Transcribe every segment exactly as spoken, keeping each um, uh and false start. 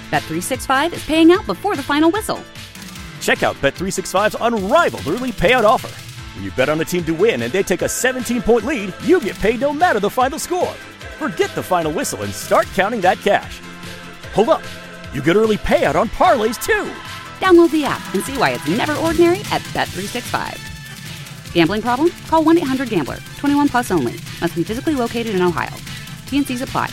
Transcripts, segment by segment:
Bet three sixty-five is paying out before the final whistle. Check out Bet three sixty-five's unrivaled early payout offer. When you bet on a team to win and they take a seventeen-point lead, you get paid no matter the final score. Forget the final whistle and start counting that cash. Hold up. You get early payout on parlays, too. Download the app and see why it's never ordinary at Bet three sixty-five. Gambling problem? Call one eight hundred gambler. twenty-one plus only. Must be physically located in Ohio. T and Cs apply.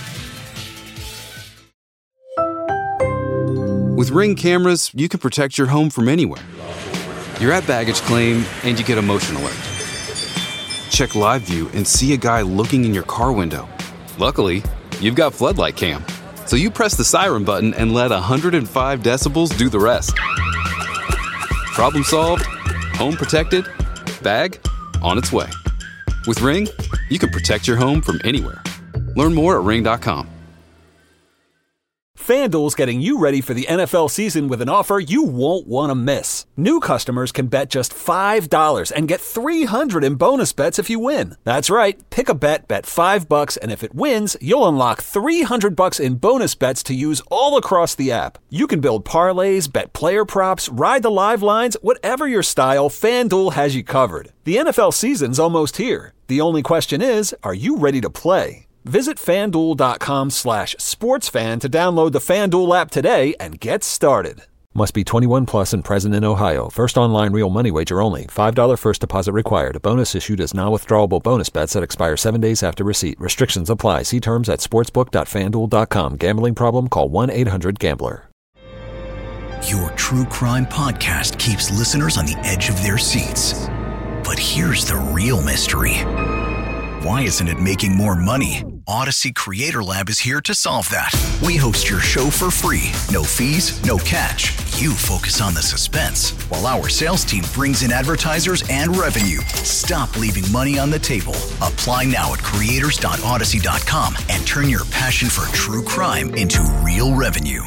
With Ring cameras, you can protect your home from anywhere. You're at baggage claim and you get a motion alert. Check live view and see a guy looking in your car window. Luckily, you've got Floodlight Cam. So you press the siren button and let one hundred five decibels do the rest. Problem solved, home protected, bag on its way. With Ring, you can protect your home from anywhere. Learn more at ring dot com. FanDuel's getting you ready for the N F L season with an offer you won't want to miss. New customers can bet just five dollars and get three hundred dollars in bonus bets if you win. That's right. Pick a bet, bet five bucks, and if it wins, you'll unlock three hundred bucks in bonus bets to use all across the app. You can build parlays, bet player props, ride the live lines, whatever your style, FanDuel has you covered. The N F L season's almost here. The only question is, are you ready to play? Visit FanDuel.com slash sportsfan to download the FanDuel app today and get started. Must be twenty-one plus and present in Ohio. First online real money wager only. five dollars first deposit required. Bonus issued as non-withdrawable bonus bets that expire seven days after receipt. Restrictions apply. See terms at sportsbook dot fan duel dot com. Gambling problem? Call one eight hundred gambler. Your true crime podcast keeps listeners on the edge of their seats. But here's the real mystery. Why isn't it making more money? Odyssey Creator Lab is here to solve that. We host your show for free. No fees, no catch. You focus on the suspense, while our sales team brings in advertisers and revenue. Stop leaving money on the table. Apply now at creators dot odyssey dot com and turn your passion for true crime into real revenue.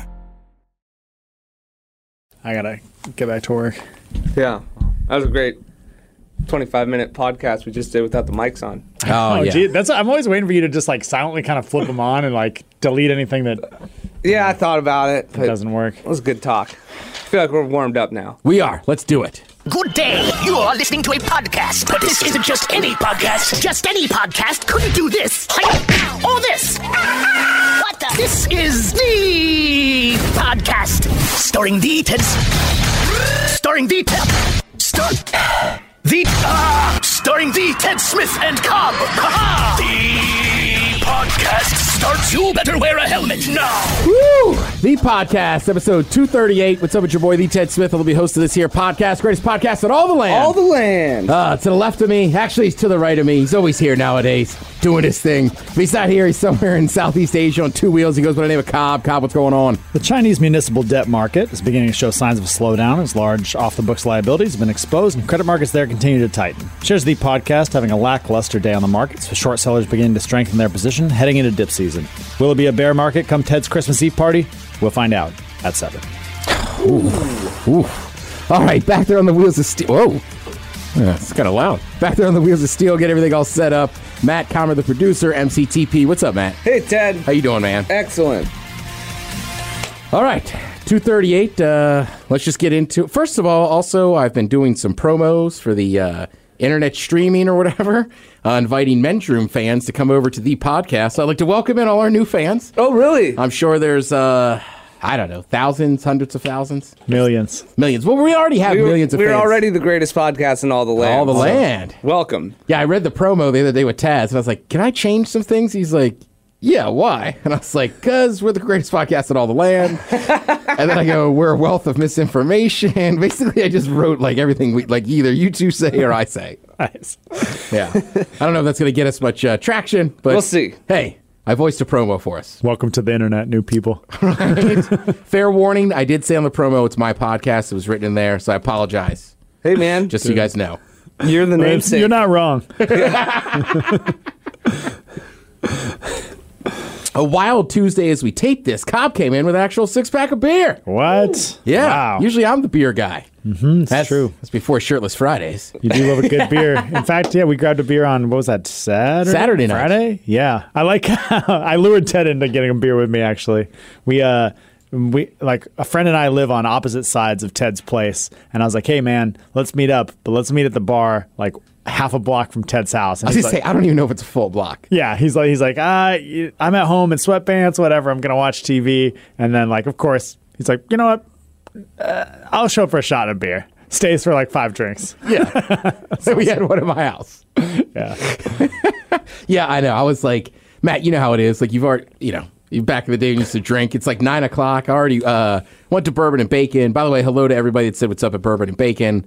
I gotta get back to work. Yeah, that was a great twenty-five minute podcast we just did without the mics on. Oh, Oh, yeah. gee, that's I'm always waiting for you to just like silently kind of flip them on and like delete anything that Yeah, I thought about it, but doesn't work. it was good talk. I feel like we're warmed up now. We are. Let's do it. Good day. You are listening to a podcast, but this isn't just any podcast. Just any podcast couldn't do this. Or this. What the? This is the podcast. Starring the Ted. Starring the Ted. Star. The. Uh, starring the Ted Smith and Cobb. Ha-ha! The podcast starts. You better wear a helmet now. Woo! The podcast, episode two thirty-eight. What's up with your boy, the Ted Smith? I'll be host of this here podcast, greatest podcast in all the land. All the land. Uh, to the left of me. Actually, he's to the right of me. He's always here nowadays, doing his thing. If he's not here, he's somewhere in Southeast Asia on two wheels. He goes by the name of Cobb. Cobb, what's going on? The Chinese municipal debt market is beginning to show signs of a slowdown as large off-the-books liabilities have been exposed and credit markets there continue to tighten. Shares of the podcast having a lackluster day on the markets, with short sellers beginning to strengthen their position heading into dip season. Will it be a bear market come Ted's Christmas Eve party? We'll find out at seven. Ooh. Ooh. All right, back there on the wheels of steel. Whoa. Yeah, it's kind of loud. Back there on the wheels of steel, get everything all set up. Matt Comer, the producer, M C T P. What's up, Matt? Hey, Ted. How you doing, man? Excellent. All right, two thirty-eight. Uh, let's just get into it. First of all, also, I've been doing some promos for the uh, internet streaming or whatever, uh, inviting Men's Room fans to come over to the podcast. So I'd like to welcome in all our new fans. Oh, really? I'm sure there's, uh, I don't know, thousands, hundreds of thousands? Millions. Millions. Well, we already have we were, millions of we're fans. We're already the greatest podcast in all the land. All the so land. Welcome. Yeah, I read the promo the other day with Taz, and I was like, can I change some things? He's like, yeah, why? And I was like, because we're the greatest podcast in all the land. And then I go, we're a wealth of misinformation. Basically, I just wrote like everything we like either you two say or I say. Nice. Yeah. I don't know if that's going to get us much uh, traction, but we'll see. Hey, I voiced a promo for us. Welcome to the internet, new people. Right? Fair warning, I did say on the promo, it's my podcast. It was written in there, so I apologize. Hey, man. Just so you guys know. You're the namesake. You're not wrong. A wild Tuesday as we tape this, Cobb came in with an actual six-pack of beer. What? Yeah. Wow. Usually I'm the beer guy. Mm-hmm, that's, that's true. That's before Shirtless Fridays. You do love a good beer. In fact, yeah, we grabbed a beer on, what was that, Saturday? Saturday night. Friday? Yeah. I like how I lured Ted into getting a beer with me, actually. We, uh, we like a friend and I live on opposite sides of Ted's place, and I was like, "Hey, man, let's meet up, but let's meet at the bar, like half a block from Ted's house." And I was he's gonna like, say I don't even know if it's a full block. Yeah, he's like, he's like, ah, I'm at home in sweatpants, whatever. I'm gonna watch T V, and then like, of course, he's like, you know what? Uh, I'll show up for a shot of beer. Stays for like five drinks. Yeah, so we had one at my house. Yeah, yeah, I know. I was like, Matt, you know how it is. Like you've already, you know. Back in the day, when you used to drink. It's like nine o'clock. I already uh, went to Bourbon and Bacon. By the way, hello to everybody that said what's up at Bourbon and Bacon.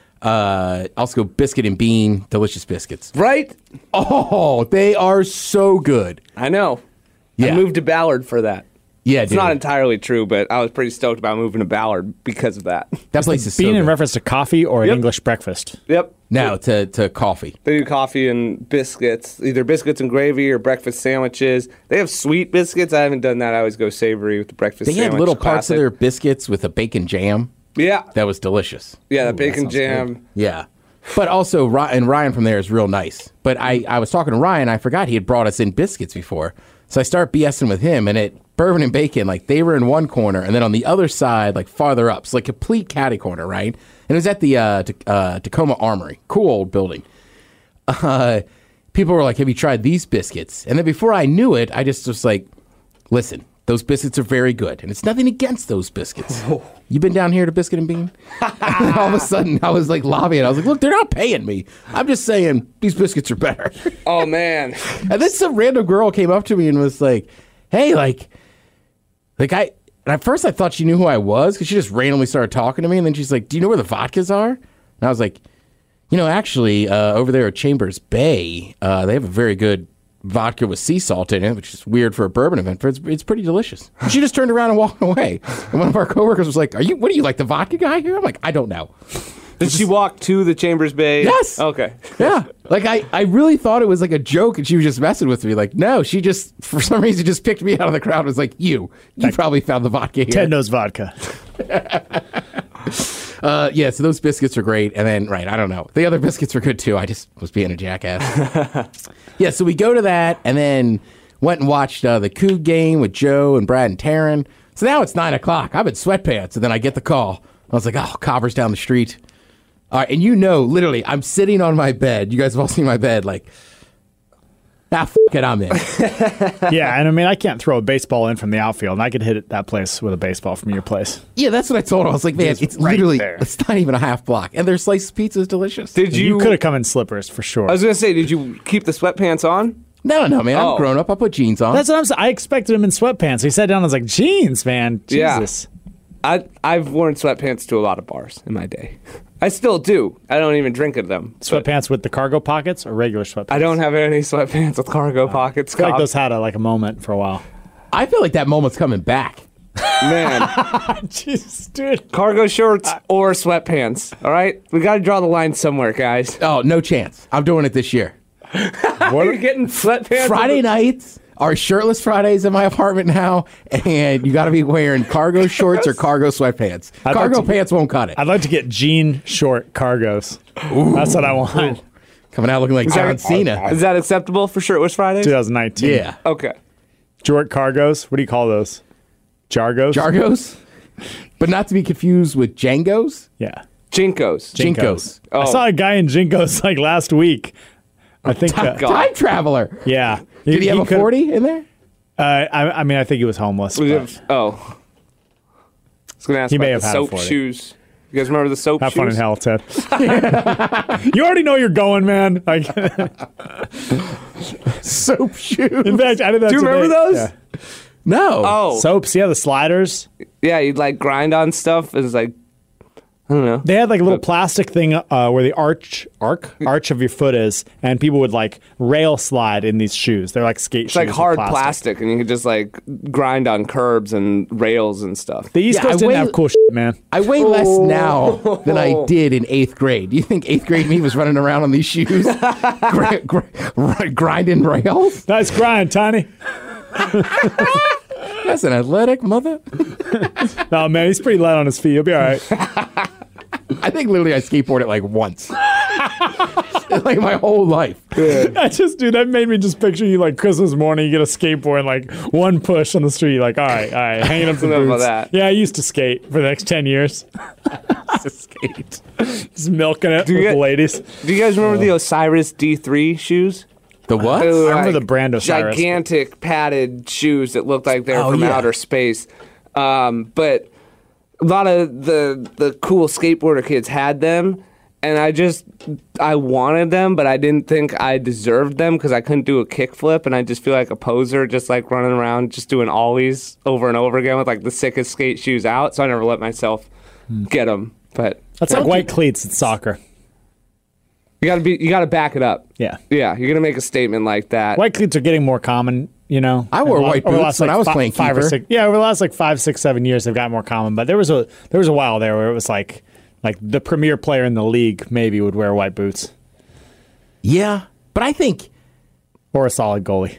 Uh, also, go Biscuit and Bean, delicious biscuits. Right? Oh, they are so good. I know. Yeah. I moved to Ballard for that. Yeah, it's dude. not entirely true, but I was pretty stoked about moving to Ballard because of that. That place is so Bean good. in reference to coffee or an Yep. English breakfast. Yep. No, to, to coffee. They do coffee and biscuits, either biscuits and gravy or breakfast sandwiches. They have sweet biscuits. I haven't done that. I always go savory with the breakfast They sandwich. had little parts classic. of their biscuits with a bacon jam. Yeah. That was delicious. Yeah, the bacon jam. Yeah. But also, Ry- and Ryan from there is real nice. But I, I was talking to Ryan. I forgot he had brought us in biscuits before. So I start BSing with him. And at Bourbon and Bacon, like they were in one corner. And then on the other side, like farther up. So like complete catty corner, right? And it was at the uh, T- uh, Tacoma Armory. Cool old building. Uh, people were like, have you tried these biscuits? And then before I knew it, I just was like, listen, those biscuits are very good. And it's nothing against those biscuits. You been down here to Biscuit and Bean? And then all of a sudden, I was like lobbying. I was like, look, they're not paying me. I'm just saying these biscuits are better. Oh, man. And then some random girl came up to me and was like, hey, like, like I, and at first I thought she knew who I was because she just randomly started talking to me. And then she's like, do you know where the vodkas are? And I was like, you know, actually, uh, over there at Chambers Bay, uh, they have a very good vodka with sea salt in it, which is weird for a bourbon event, but it's, it's pretty delicious. And she just turned around and walked away. And one of our coworkers was like, "Are you? What are you like the vodka guy here?" I'm like, "I don't know." Did she walk to the Chambers Bay? Yes. Okay. Yeah. Like I, I really thought it was like a joke, and she was just messing with me. Like, no, she just for some reason just picked me out of the crowd. And was like, "You, you probably found the vodka here." Ted knows vodka. Uh, yeah, so those biscuits are great. And then, right, I don't know. The other biscuits were good too. I just was being a jackass. Yeah, so we go to that and then went and watched uh, the Coug game with Joe and Brad and Taryn. So now it's nine o'clock. I'm in sweatpants. And then I get the call. I was like, oh, Cobber's down the street. All right, and you know, literally, I'm sitting on my bed. You guys have all seen my bed. Like, ah, f*** it, I'm in. Yeah, and I mean, I can't throw a baseball in from the outfield, and I could hit it, that place with a baseball from your place. Yeah, that's what I told her. I was like, man, it's, It's right literally, there. it's not even a half block. And their sliced pizza is delicious. Did You, you? could have come in slippers for sure. I was gonna say, did you keep the sweatpants on? No, no, no, man. Oh. I'm grown up. I put jeans on. That's what I'm saying. I expected him in sweatpants. He sat down and was like, jeans, man. Yeah. Jesus. I I've worn sweatpants to a lot of bars in my day. I still do. I don't even drink at them. but Sweatpants with the cargo pockets or regular sweatpants? I don't have any sweatpants with cargo pockets. I feel like Cobb. those had a, like a moment for a while. I feel like that moment's coming back. Man, Jesus, dude. cargo shorts or sweatpants. All right, we got to draw the line somewhere, guys. Oh, no chance. I'm doing it this year. What are you getting sweatpants? Friday nights are shirtless Fridays in my apartment now, and you got to be wearing cargo shorts or cargo sweatpants. I'd Cargo like to- pants won't cut it. I'd like to get jean short cargos. That's what I want. Coming out looking like John that- Cena. Is that acceptable for shirtless Fridays? twenty nineteen. Yeah. Okay. Short cargos. What do you call those? Jargos? Jargos, but not to be confused with Django's. Yeah. Jinkos. Jinkos. Oh. I saw a guy in Jinkos like last week. I think. Uh, God. Time traveler. yeah. Did he have a could- forty in there? Uh, I, I mean, I think he was homeless. We but have- oh. I was going to ask He about may the have had a soap forty. shoes. You guys remember the soap have shoes? fun in hell, Ted. You already know you're going, man. Like, Soap shoes. in fact, I did that Do you today. remember those? Yeah. No. Oh. Soaps, yeah, the sliders. Yeah, you'd like grind on stuff. It's like, I don't know. They had like a little plastic thing uh, where the arch, arc, arch of your foot is, and people would like rail slide in these shoes. They're like skate It's shoes. like with hard plastic. plastic, and you could just like grind on curbs and rails and stuff. The East Yeah, I Coast didn't weigh- have cool shit, man. I weigh less now than I did in eighth grade. Do you think eighth grade me was running around on these shoes, gr- gr- gr- grinding rails? Nice grind, Tiny. That's an athletic mother. No, man, he's pretty light on his feet. He'll be all right. I think literally I skateboarded like once. like my whole life. I just, dude, that made me just picture you like Christmas morning, you get a skateboard and like one push on the street, like, all right, all right, hanging up the Enough of boots. that. Yeah, I used to skate for the next ten years. Just skate. Just milking it Do you with get- the ladies. Do you guys remember the Osiris D three shoes? The what? They were I remember like the brand Osiris. Gigantic padded shoes that looked like they were Oh, from yeah. outer space. Um, but a lot of the the cool skateboarder kids had them, and I just I wanted them, but I didn't think I deserved them because I couldn't do a kickflip, and I just feel like a poser, just like running around, just doing ollies over and over again with like the sickest skate shoes out. So I never let myself get them. But That's like white cleats at soccer. you gotta be you gotta back it up. Yeah. Yeah, you're gonna make a statement like that. White cleats are getting more common, you know. I wore Over the- white over the boots last, when I was fi- playing five or keeper. six. Yeah, over the last like five, six, seven years, they've gotten more common. But there was a there was a while there where it was like like the premier player in the league maybe would wear white boots Yeah, but I think or a solid goalie.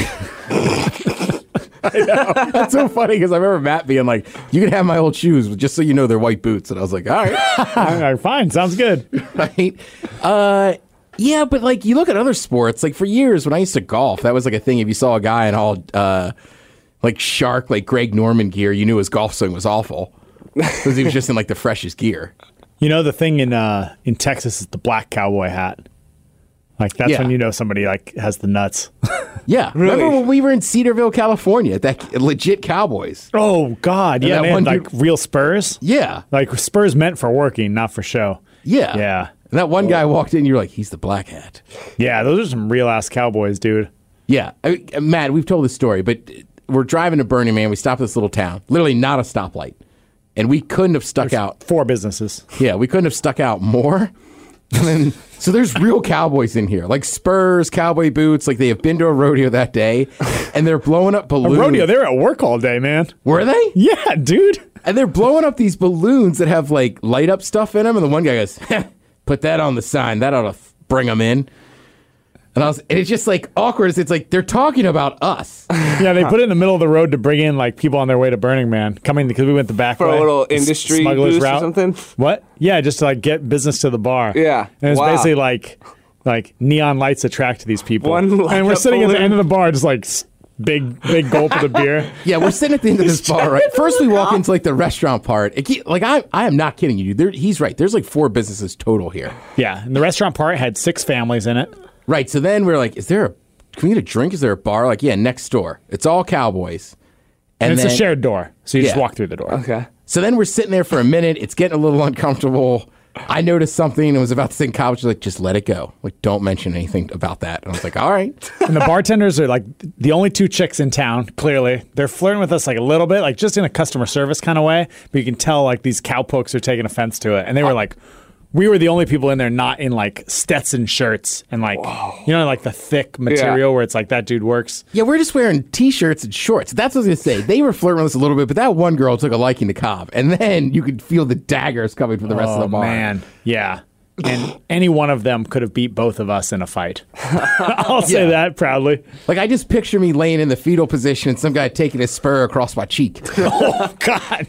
that's so funny because I remember Matt being like, "You can have my old shoes, but just so you know they're white boots," and I was like, "All right." All right, fine, sounds good. Right? Uh, yeah, but like you look at other sports, like for years when I used to golf, that was like a thing. If you saw a guy in all uh, like shark, like Greg Norman gear, you knew his golf swing was awful because he was just in like the freshest gear. You know the thing in uh, in Texas is the black cowboy hat. Like that's Yeah. when you know somebody like has the nuts. Yeah, remember when we were in Cedarville, California? That legit Cowboys. Oh God, And yeah, that man, one like dude- real Spurs. Yeah, Like Spurs meant for working, not for show. yeah, Yeah. And that one guy walked in, you're like, he's the black hat. Yeah, those are some real ass Cowboys, dude. Yeah, I, uh, Matt, we've told this story, but we're driving to Burning Man. We stopped at this little town, literally not a stoplight, and we couldn't have stuck out. Four businesses. Yeah, we couldn't have stuck out more. And then, so there's real cowboys in here, like Spurs, cowboy boots, like they have been to a rodeo that day, and they're blowing up A balloons. rodeo, they're at work all day, man. Were they? Yeah, dude. And they're blowing up these balloons that have like light up stuff in them, and the one guy goes, "Put that on the sign. That ought to bring them in." And I was, and it's just like awkward. It's like they're talking about us. Yeah, they put it in the middle of the road to bring in like people on their way to Burning Man, coming because we went the back For a way. little S- industry smuggler's boost or route. something? What? Yeah, just to like get business to the bar. Yeah. and it's Wow. basically like like neon lights attract these people. One light and we're up sitting at the balloon. end of the bar, just like s- big big gulp of the beer. Yeah, we're sitting at the end of this bar, right? First, we walk into like the restaurant part. It keep, like I, I am not kidding you. There, he's right. There's like four businesses total here. Yeah, and the restaurant part had six families in it. Right. So then we're like, is there a? Can we get a drink? Is there a bar? Like, yeah, next door. It's all Cowboys. And, it's then- a shared door, so you just Yeah. walk through the door. Okay. So then we're sitting there for a minute. It's getting a little uncomfortable. I noticed something and was about to sing college. Like, just let it go. Like, don't mention anything about that. And I was like, all right. And the bartenders are like the only two chicks in town, clearly. They're flirting with us like a little bit, like just in a customer service kind of way. But you can tell like these cowpokes are taking offense to it. And they were like, we were the only people in there not in like Stetson shirts and like, you know, like the thick material where it's like that dude works. Yeah, we're just wearing T-shirts and shorts. That's what I was going to say. They were flirting with us a little bit, but that one girl took a liking to Cobb. And then you could feel the daggers coming from the rest of the bar. Oh, man. Yeah. And any one of them could have beat both of us in a fight. I'll say Yeah. that proudly. Like, I just picture me laying in the fetal position and some guy taking a spur across my cheek. Oh, God.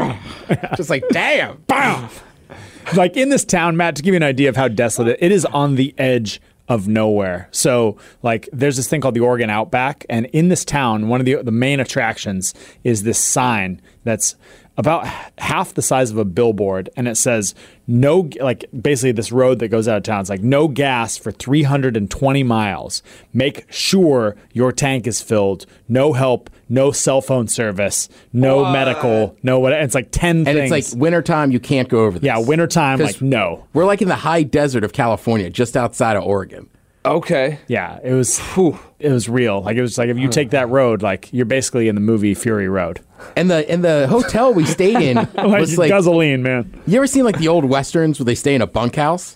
Just like, damn. Bam! Like in this town, Matt, to give you an idea of how desolate it, it is on the edge of nowhere. So, like, there's this thing called the Oregon Outback, and in this town, one of the the main attractions is this sign that's about half the size of a billboard, and it says no, like basically this road that goes out of town. It's like no gas for three hundred twenty miles. Make sure your tank is filled. No help. No cell phone service. No What? medical. No what? It's like ten And things. it's like wintertime, you can't go over this. Yeah, wintertime, 'Cause like, no. We're like in the high desert of California, just outside of Oregon. Okay. Yeah, it was it was real. Like it was like if you take that road, like you're basically in the movie Fury Road. And the and the hotel we stayed in Like was like, gasoline, man. you ever seen like the old westerns where they stay in a bunkhouse?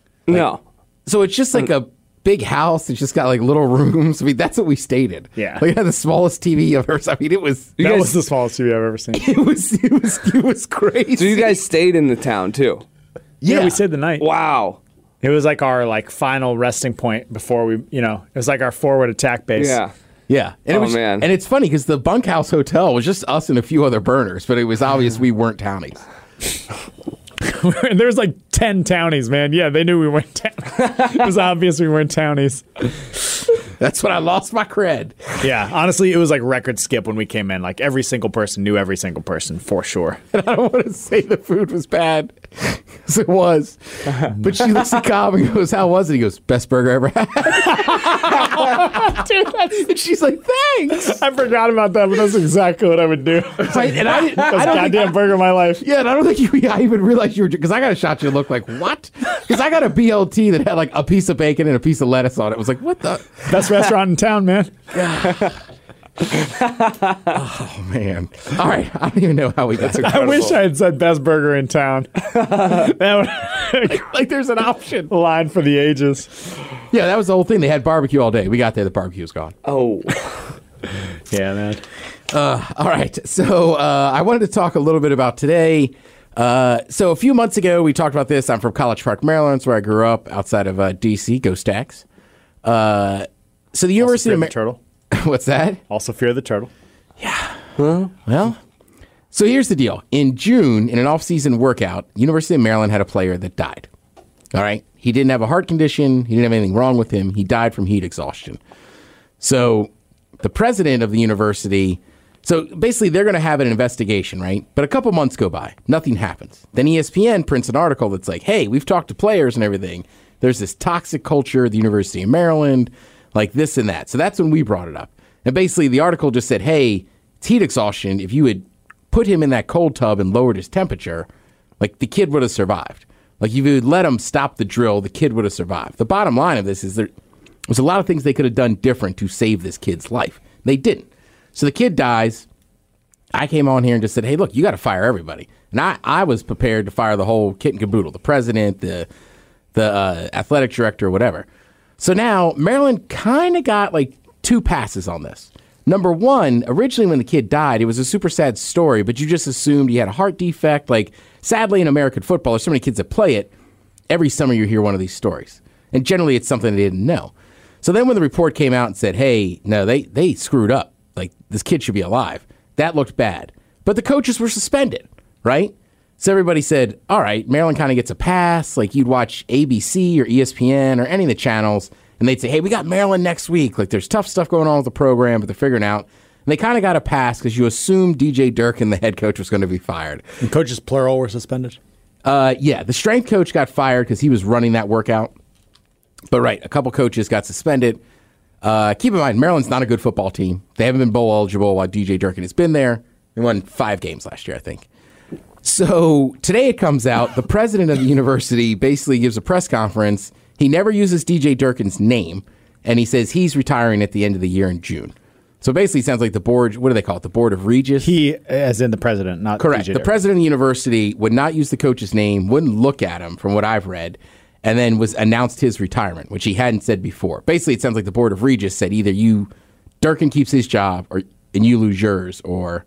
No. So it's just like a big house. It's just got like little rooms. I mean, that's what we stayed in. Yeah. Like it had the smallest T V I've ever seen. I mean, it was That guys- was the smallest T V I've ever seen. it was it was it was crazy. So you guys stayed in the town too? Yeah, we stayed the night. Wow. It was like our like final resting point before we, you know, it was like our forward attack base. Yeah. Yeah. And Oh, it was, man. And it's funny because the bunkhouse hotel was just us and a few other burners, but it was obvious we weren't townies. there was like ten townies, man. Yeah, they knew we weren't townies. It was obvious we weren't townies. That's when I lost my cred. Yeah, honestly, it was like record skip when we came in. Like every single person knew every single person for sure. And I don't want to say the food was bad, because it was. But she looks at Cobb and goes, "How was it?" He goes, "Best burger I ever had." Dude, that's, and she's like, "Thanks." I forgot about that, but that's exactly what I would do. Right, and I, Best I don't goddamn think, burger of my life. Yeah, and I don't think you I even realized you were, because I got a shot you look like, what? Because I got a B L T that had like a piece of bacon and a piece of lettuce on it. It was like, what the? Best restaurant in town, man. Oh, man. All right. I don't even know how we got to I wish I had said best burger in town. That would, like, like there's an option. Line for the ages. Yeah, that was the whole thing. They had barbecue all day. We got there, the barbecue was gone. Oh. Yeah, man. Uh, all right. So uh, I wanted to talk a little bit about today. Uh, so a few months ago, we talked about this. I'm from College Park, Maryland. It's where I grew up outside of uh, D C. Go Stacks. Uh, so the University of Mar- Turtle. What's that? Also fear the turtle. Yeah. Well, well. So here's the deal. In June, in an off-season workout, University of Maryland had a player that died. All right. He didn't have a heart condition. He didn't have anything wrong with him. He died from heat exhaustion. So the president of the university, so basically they're going to have an investigation, right? But a couple months go by. Nothing happens. Then E S P N prints an article that's like, hey, we've talked to players and everything. There's this toxic culture at the University of Maryland, like this and that. So that's when we brought it up. And basically the article just said, hey, it's heat exhaustion. If you had put him in that cold tub and lowered his temperature, like the kid would have survived. Like if you had let him stop the drill, the kid would have survived. The bottom line of this is there was a lot of things they could have done different to save this kid's life. They didn't. So the kid dies. I came on here and just said, hey, look, you got to fire everybody. And I, I was prepared to fire the whole kit and caboodle, the president, the the uh, athletic director, or whatever. So now Maryland kind of got like two passes on this. Number one, originally when the kid died, it was a super sad story, but you just assumed he had a heart defect. Like, sadly, in American football, there's so many kids that play it. Every summer you hear one of these stories. And generally it's something they didn't know. So then when the report came out and said, hey, no, they, they screwed up. Like, this kid should be alive. That looked bad. But the coaches were suspended, right? So everybody said, all right, Maryland kind of gets a pass. Like, you'd watch A B C or E S P N or any of the channels, and they'd say, hey, we got Maryland next week. Like, there's tough stuff going on with the program, but they're figuring out. And they kind of got a pass because you assumed D J Durkin, the head coach, was going to be fired. And coaches, plural, were suspended? Uh, yeah, the strength coach got fired because he was running that workout. But, right, a couple coaches got suspended. Uh, keep in mind, Maryland's not a good football team. They haven't been bowl eligible while D J Durkin has been there. They won five games last year, I think. So today it comes out, the president of the university basically gives a press conference. He never uses D J Durkin's name, and he says he's retiring at the end of the year in June. So basically it sounds like the board, what do they call it, the Board of Regis? He, as in the president, not Correct. D J The Durkin. president of the university would not use the coach's name, wouldn't look at him from what I've read, and then was announced his retirement, which he hadn't said before. Basically it sounds like the Board of Regis said either you, Durkin keeps his job, or and you lose yours, or...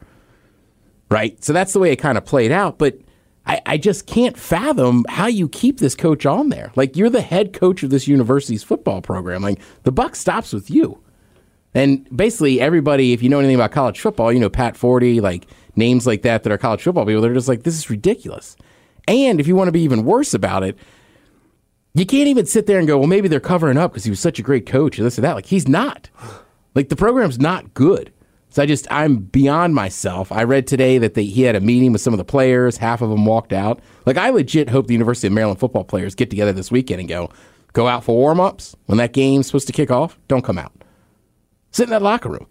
Right? So that's the way it kind of played out. But I, I just can't fathom how you keep this coach on there. Like, you're the head coach of this university's football program. Like, the buck stops with you. And basically everybody, if you know anything about college football, you know, Pat Forty, like names like that that are college football people, they're just like, this is ridiculous. And if you want to be even worse about it, you can't even sit there and go, well, maybe they're covering up because he was such a great coach or this or that. Like, he's not. Like, the program's not good. So I just, I'm beyond myself. I read today that they, he had a meeting with some of the players. Half of them walked out. Like, I legit hope the University of Maryland football players get together this weekend and go, go out for warm-ups. When that game's supposed to kick off, don't come out. Sit in that locker room.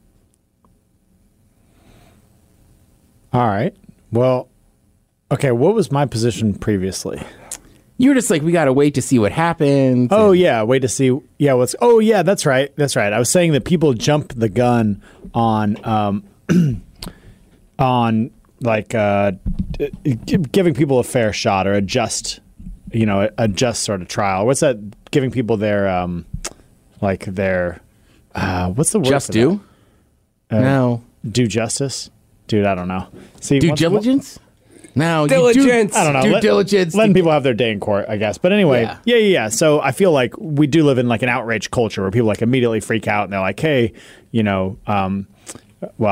All right. Well, okay, what was my position previously? You were just like, we got to wait to see what happens. Oh, yeah, wait to see. Yeah, what's. Oh, yeah, that's right. That's right. I was saying that people jump the gun on, um, on like uh, giving people a fair shot or a just, you know, a, a just sort of trial. What's that? Giving people their, um, like their, uh, what's the word? Just for do? that? Uh, no. Due justice? Dude, I don't know. See, Due once- diligence? No, Diligence. I don't know. Due Let- diligence. Letting people have their day in court, I guess. But anyway, Yeah. yeah. yeah, yeah, So I feel like we do live in like an outrage culture where people like immediately freak out and they're like, hey, you know, um, well, that's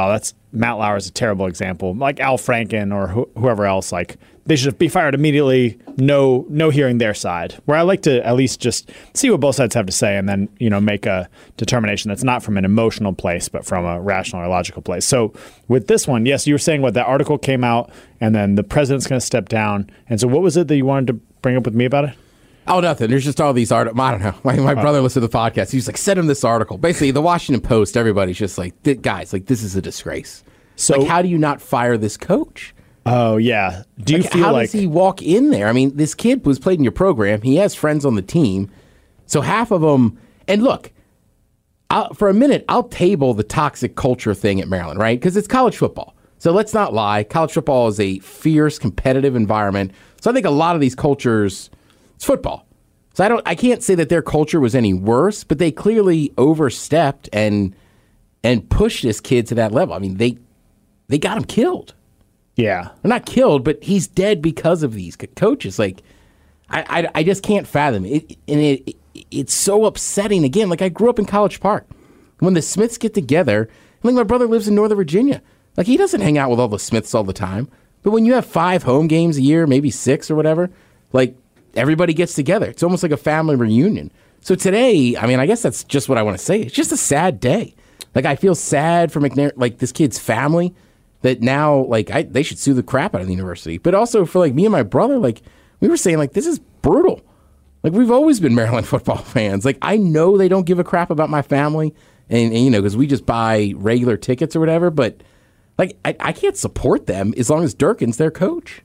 Matt Lauer is a terrible example. Like Al Franken or wh- whoever else, like they should be fired immediately. No, no hearing their side. Where I like to at least just see what both sides have to say, and then you know make a determination that's not from an emotional place, but from a rational or logical place. So with this one, yes, you were saying what that article came out, and then the president's going to step down. And so, what was it that you wanted to bring up with me about it? Oh, nothing. There's just all these articles. I don't know. My, my brother listened to the podcast. He's like, send him this article. Basically, the Washington Post, everybody's just like, guys, like, this is a disgrace. So, like, how do you not fire this coach? Oh, yeah. Do you like, feel how like... does he walk in there? I mean, this kid was played in your program. He has friends on the team. So half of them... And look, I'll, for a minute, I'll table the toxic culture thing at Maryland, right? Because it's college football. So let's not lie. College football is a fierce, competitive environment. So I think a lot of these cultures... It's football. So I don't. I can't say that their culture was any worse, but they clearly overstepped and and pushed this kid to that level. I mean, they they got him killed. Yeah, well, not killed, but he's dead because of these co- coaches. Like, I, I, I just can't fathom it, and it, it it's so upsetting. Again, like I grew up in College Park. When the Smiths get together, like my brother lives in Northern Virginia. Like he doesn't hang out with all the Smiths all the time, but when you have five home games a year, maybe six or whatever, like. Everybody gets together. It's almost like a family reunion. So today, I mean, I guess that's just what I want to say. It's just a sad day. Like, I feel sad for McNair, like this kid's family that now, like, I, they should sue the crap out of the university. But also for, like, me and my brother, like, we were saying, like, this is brutal. Like, we've always been Maryland football fans. Like, I know they don't give a crap about my family, and, and you know, because we just buy regular tickets or whatever. But, like, I, I can't support them as long as Durkin's their coach.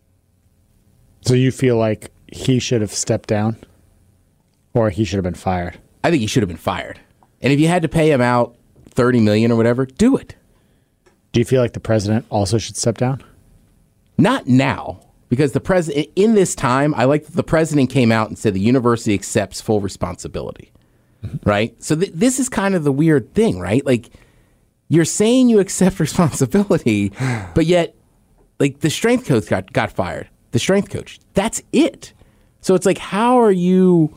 So you feel like he should have stepped down, or he should have been fired? I think he should have been fired. And if you had to pay him out thirty million dollars or whatever, do it. Do you feel like the president also should step down? Not now, because the president in this time, I like that the president came out and said the university accepts full responsibility. Mm-hmm. Right? So th- this is kind of the weird thing, right? Like you're saying you accept responsibility, but yet like the strength coach got, got fired. The strength coach. That's it. So it's like, how are you,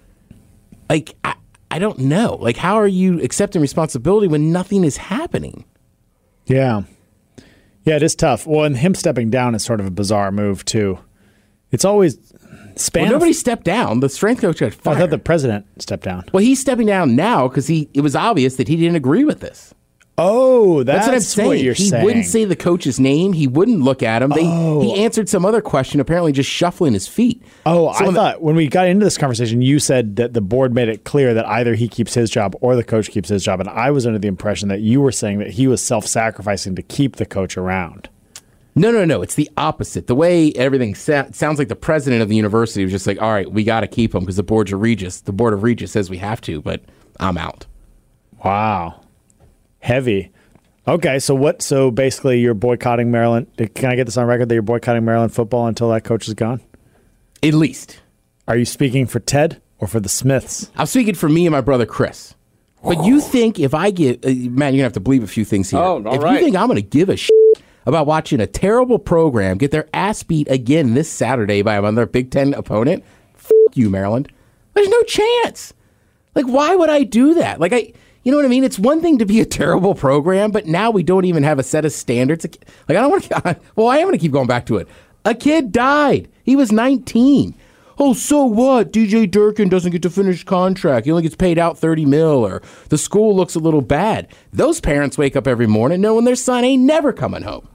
like, I, I don't know. Like, how are you accepting responsibility when nothing is happening? Yeah. Yeah, it is tough. Well, and him stepping down is sort of a bizarre move, too. It's always... Span well, nobody of, stepped down. The strength coach got fired. I thought the president stepped down. Well, he's stepping down now because he it was obvious that he didn't agree with this. Oh, that's, that's what I'm saying. What you're he saying. wouldn't say the coach's name. He wouldn't look at him. They, oh. He answered some other question, apparently just shuffling his feet. Oh, so I when thought the, when we got into this conversation, you said that the board made it clear that either he keeps his job or the coach keeps his job. And I was under the impression that you were saying that he was self-sacrificing to keep the coach around. No, no, no. It's the opposite. The way everything sa- sounds like the president of the university was just like, all right, we got to keep him because the board of regis, the board of regis says we have to, but I'm out. Wow. Heavy. Okay, so what? So basically, you're boycotting Maryland. Can I get this on record that you're boycotting Maryland football until that coach is gone? At least. Are you speaking for Ted or for the Smiths? I'm speaking for me and my brother Chris. But oh. you think if I give, uh, man, you're gonna have to believe a few things here. Oh, all if right. you think I'm gonna give a shit about watching a terrible program get their ass beat again this Saturday by another Big Ten opponent, f*** you, Maryland. There's no chance. Like, why would I do that? Like, I. You know what I mean? It's one thing to be a terrible program, but now we don't even have a set of standards. Like, I don't want to, well, I am going to keep going back to it. A kid died. He was nineteen. Oh, so what? D J Durkin doesn't get to finish contract. He only gets paid out thirty mil, or the school looks a little bad. Those parents wake up every morning knowing their son ain't never coming home.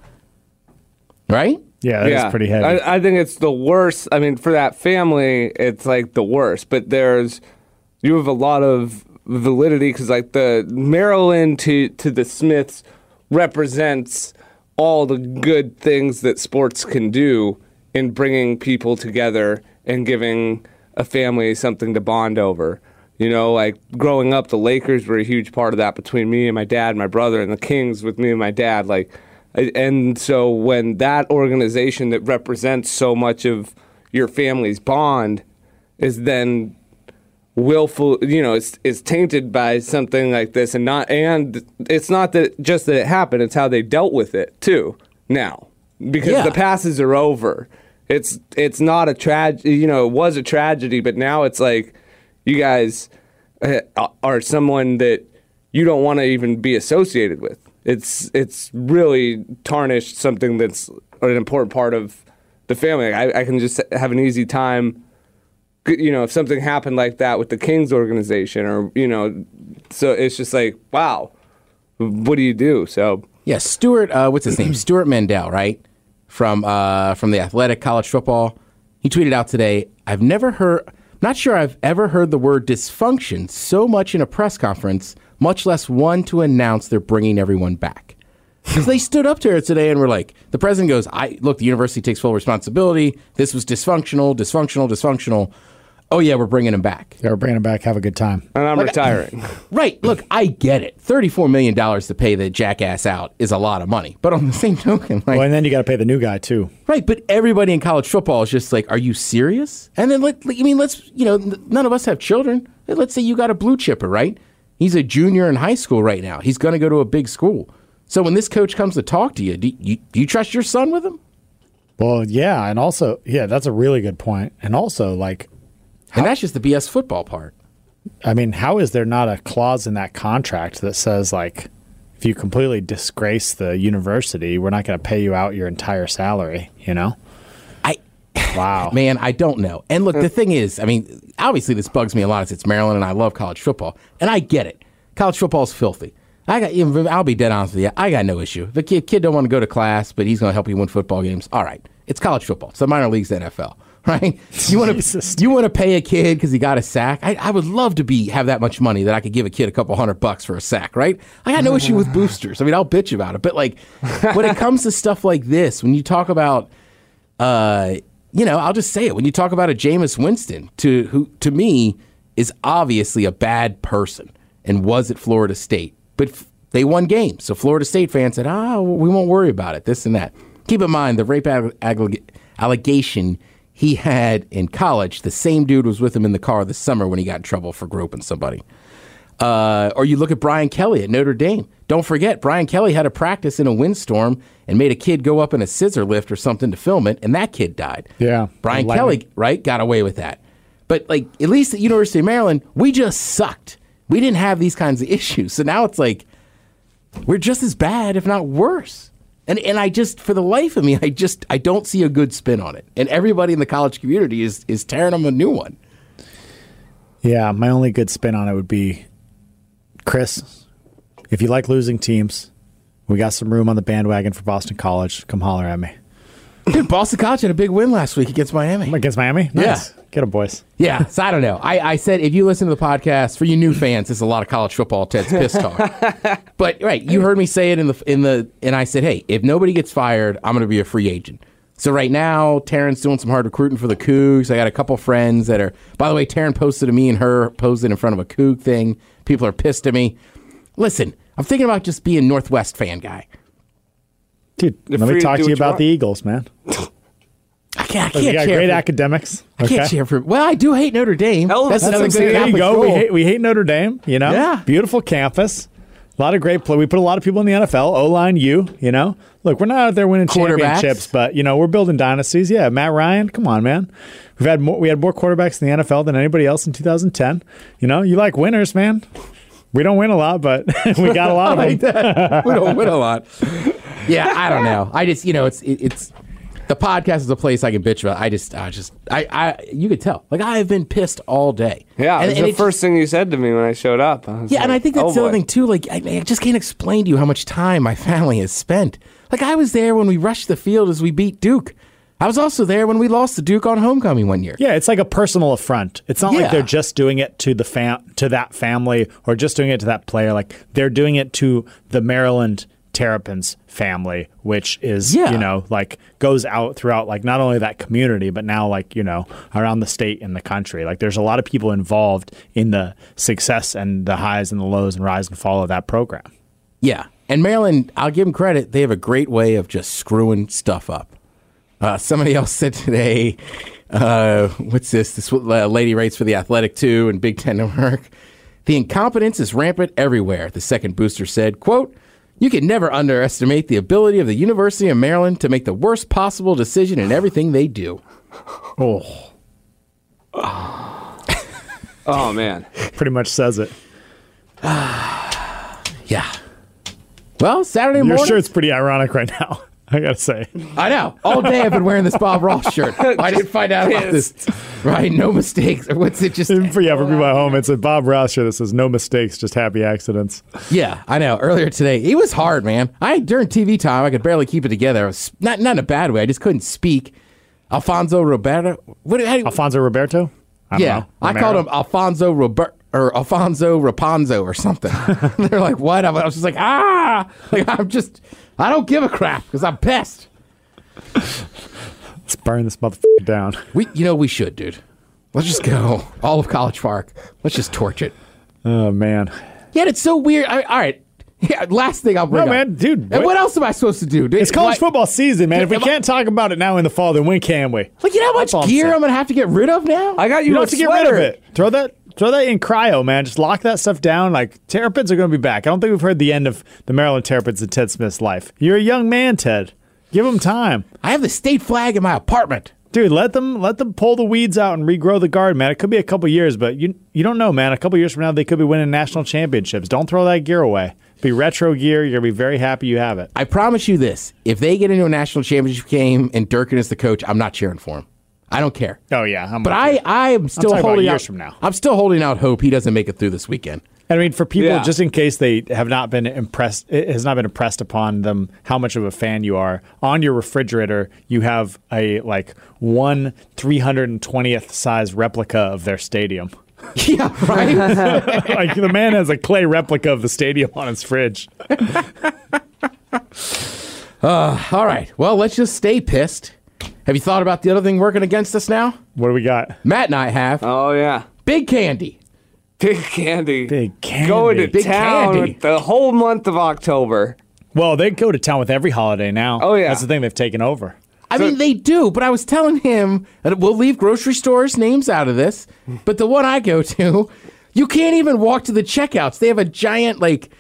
Right? Yeah, that yeah. is pretty heavy. I, I think it's the worst. I mean, for that family, it's like the worst. But there's, you have a lot of validity because like the Maryland to to the Smiths represents all the good things that sports can do in bringing people together and giving a family something to bond over. You know, like growing up, the Lakers were a huge part of that between me and my dad and my brother, and the Kings with me and my dad. Like, and so when that organization that represents so much of your family's bond is then willful, you know, it's, it's tainted by something like this, and not, and it's not that just that it happened; it's how they dealt with it too. Now, because yeah. the passes are over, it's it's not a tragedy. You know, it was a tragedy, but now it's like you guys are someone that you don't want to even be associated with. it's it's really tarnished something that's an important part of the family. I, I can just have an easy time, you know, if something happened like that with the Kings organization, or you know, so it's just like, wow, what do you do? So yeah, Stuart, uh, what's his name? Stuart Mandel, right? From uh, from the Athletic College Football. He tweeted out today, I've never heard, not sure I've ever heard the word dysfunction so much in a press conference, much less one to announce they're bringing everyone back. Because they stood up to her today and were like, the president goes, "I look, the university takes full responsibility. This was dysfunctional, dysfunctional, dysfunctional. Oh, yeah, we're bringing him back. Yeah, we're bringing him back. Have a good time. And I'm like, retiring. Right. Look, I get it. thirty-four million dollars to pay the jackass out is a lot of money. But on the same token, like... Well, and then you got to pay the new guy, too. Right, but everybody in college football is just like, are you serious? And then, let, I mean, let's, you know, none of us have children. Let's say you got a blue chipper, right? He's a junior in high school right now. He's going to go to a big school. So when this coach comes to talk to you, do you, do you trust your son with him? Well, yeah, and also, yeah, that's a really good point. And also, like... And that's just the B S football part. I mean, how is there not a clause in that contract that says, like, if you completely disgrace the university, we're not going to pay you out your entire salary, you know? I, wow. Man, I don't know. And look, the thing is, I mean, obviously this bugs me a lot. It's Maryland, and I love college football. And I get it. College football is filthy. I got. I'll be dead honest with you. I got no issue. The kid, kid don't want to go to class, but he's going to help you win football games. All right. It's college football. It's the minor leagues, the N F L. Right? You want to you want to pay a kid because he got a sack? I, I would love to be have that much money that I could give a kid a couple hundred bucks for a sack, right? I got no issue with boosters. I mean, I'll bitch about it. But, like, when it comes to stuff like this, when you talk about, uh, you know, I'll just say it. When you talk about a Jameis Winston, to who to me is obviously a bad person and was at Florida State. But f- they won games. So Florida State fans said, ah, we won't worry about it, this and that. Keep in mind, the rape ag- ag- allegation he had in college, the same dude was with him in the car this summer when he got in trouble for groping somebody. Uh, or you look at Brian Kelly at Notre Dame. Don't forget, Brian Kelly had a practice in a windstorm and made a kid go up in a scissor lift or something to film it, and that kid died. Yeah. Brian Kelly, right, got away with that. But, like, at least at University of Maryland, we just sucked. We didn't have these kinds of issues. So now it's like, we're just as bad, if not worse. And and I just, for the life of me, I just, I don't see a good spin on it. And everybody in the college community is is tearing them a new one. Yeah, my only good spin on it would be, Chris, if you like losing teams, we got some room on the bandwagon for Boston College. Come holler at me. Dude, Boston College had a big win last week against Miami. Against Miami? Nice. Yeah. Get them, boys. Yeah, so I don't know. I, I said if you listen to the podcast, for you new fans, there's a lot of college football Ted's piss talk. But right, you heard me say it in the in the and I said, hey, if nobody gets fired, I'm going to be a free agent. So right now, Taryn's doing some hard recruiting for the Cougs. I got a couple friends that are. By the way, Taryn posted to me and her posted in front of a Coug thing. People are pissed at me. Listen, I'm thinking about just being Northwest fan guy. Dude, You're let me free to talk do to you what you about want. the Eagles, man. I can't. I You can't got cheer great for, academics. I can't okay? cheer for. Well, I do hate Notre Dame. Hell, That's that's another a good big- There you Catholic go. We school. hate, we hate Notre Dame, you know? Yeah. Beautiful campus. A lot of great play. We put a lot of people in the N F L. O-line, you, you know? Look, we're not out there winning Quarterbacks. championships, but, you know, we're building dynasties. Yeah, Matt Ryan, come on, man. We've had more, we had more quarterbacks in the N F L than anybody else in two thousand ten. You know, you like winners, man. We don't win a lot, but we got a lot of like them. that. We don't win a lot. Yeah, I don't know. I just, you know, it's it, it's the podcast is a place I can bitch about. I just, I just, I, I, you could tell. Like, I have been pissed all day. Yeah, and, it was and the it first just, thing you said to me when I showed up. I was Yeah, like, and I think that's oh, the other boy. thing too. Like, I, I just can't explain to you how much time my family has spent. Like, I was there when we rushed the field as we beat Duke. I was also there when we lost to Duke on homecoming one year. Yeah, it's like a personal affront. It's not Yeah. like they're just doing it to the fam- to that family or just doing it to that player. Like, they're doing it to the Maryland Terrapins family, which is, Yeah. you know, like goes out throughout like not only that community, but now like, you know, around the state and the country. Like, there's a lot of people involved in the success and the highs and the lows and rise and fall of that program. Yeah. And Maryland, I'll give them credit. They have a great way of just screwing stuff up. Uh, somebody else said today, uh, what's this? This uh, lady writes for The Athletic, too, and Big Ten Network. The incompetence is rampant everywhere, the second booster said. Quote, you can never underestimate the ability of the University of Maryland to make the worst possible decision in everything they do. Oh, Oh, man. pretty much says it. Yeah. Well, Saturday Your morning. shirt's pretty ironic right now, I gotta say. I know. All day I've been wearing this Bob Ross shirt. I didn't find out about this. Right, no mistakes. Or what's it just? For, yeah, for people at home, it's a Bob Ross shirt that says no mistakes, just happy accidents. Yeah, I know. Earlier today, it was hard, man. I during T V time, I could barely keep it together. I was, not not in a bad way. I just couldn't speak. Alfonso Roberto. What? How, Alfonso Roberto? I don't yeah, know. I called him Alfonso Robert or Alfonso Rapunzo or something. They're like, what? I was just like, ah, like I'm just, I don't give a crap because I'm pissed. Let's burn this motherfucker down. We, you know, we should, dude. Let's just go all of College Park. Let's just torch it. Oh man. Yeah, it's so weird. I, all right. Yeah, last thing I'll bring No, up. man, dude. And what, what else am I supposed to do? Dude, It's college Why- football season, man. If we Am I- can't talk about it now in the fall, then when can we? Like, you know how That's all much I'm gear saying. I'm going to have to get rid of now? I got you, You a don't have to get sweater. rid of it. Throw that throw that in cryo, man. Just lock that stuff down. Like, Terrapins are going to be back. I don't think we've heard the end of the Maryland Terrapins in Ted Smith's life. You're a young man, Ted. Give them time. I have the state flag in my apartment. Dude, let them let them pull the weeds out and regrow the garden, man. It could be a couple years, but you you don't know, man. A couple years from now, they could be winning national championships. Don't throw that gear away. Be retro gear. You're going to be very happy you have it. I promise you this. If they get into a national championship game and Durkin is the coach, I'm not cheering for him. I don't care. Oh, yeah. I'm But with I, you. I am still talking about holding years out. from now. I'm still holding out hope he doesn't make it through this weekend. I mean, for people, Yeah. just in case they have not been impressed, it has not been impressed upon them how much of a fan you are. On your refrigerator, you have a like one three hundred twentieth size replica of their stadium. Yeah, right? Like the man has a clay replica of the stadium on his fridge. uh, all right. Well, let's just stay pissed. Have you thought about the other thing working against us now? What do we got? Matt and I have. Oh, yeah. Big Candy. Big Candy. Big Candy. Going to Big town Candy. with the whole month of October. Well, they go to town with every holiday now. Oh, yeah. That's the thing they've taken over. I mean, they do, but I was telling him, and we'll leave grocery stores' names out of this, but the one I go to, you can't even walk to the checkouts. They have a giant, like,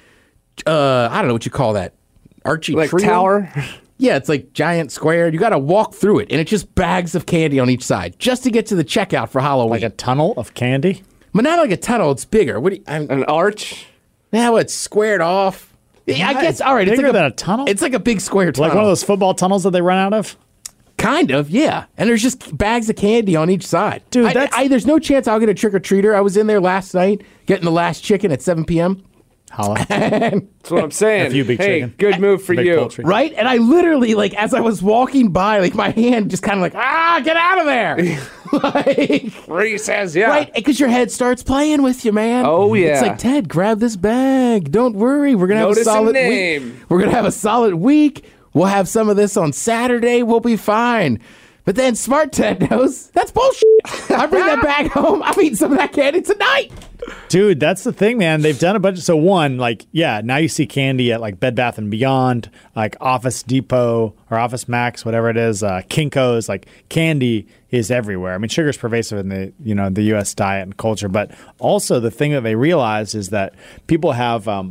uh, I don't know what you call that, Archie Like trio? tower? Yeah, it's like giant square. You got to walk through it, and it's just bags of candy on each side just to get to the checkout for Halloween. Like a tunnel of candy. But not like a tunnel. It's bigger. What do you, I'm, An arch? now it's squared off. Yeah, I guess. All right, it's Bigger like than a tunnel? It's like a big square tunnel. Like one of those football tunnels that they run out of? Kind of, yeah. And there's just bags of candy on each side. Dude, I- that's- I, there's no chance I'll get a trick-or-treater. I was in there last night getting the last chicken at seven p.m. Holla. That's what I'm saying. A few big hey, chicken. good move for Big you. poultry. Right? And I literally, like, as I was walking by, like, my hand just kind of like, ah, get out of there. like, Recess, yeah. right? Because your head starts playing with you, man. Oh, yeah. It's like, Ted, grab this bag. Don't worry. We're going to have Notice a a solid name. week. We're going to have a solid week. We'll have some of this on Saturday. We'll be fine. But then Smart Ted knows that's bullshit. I bring that bag home. I'm eating some of that candy tonight. Dude, that's the thing, man. They've done a bunch. So one, like, yeah, now you see candy at like Bed Bath and Beyond, like Office Depot or Office Max, whatever it is, uh, Kinko's. Like candy is everywhere. I mean, sugar is pervasive in the you know the U S diet and culture, but also the thing that they realize is that people have. Um,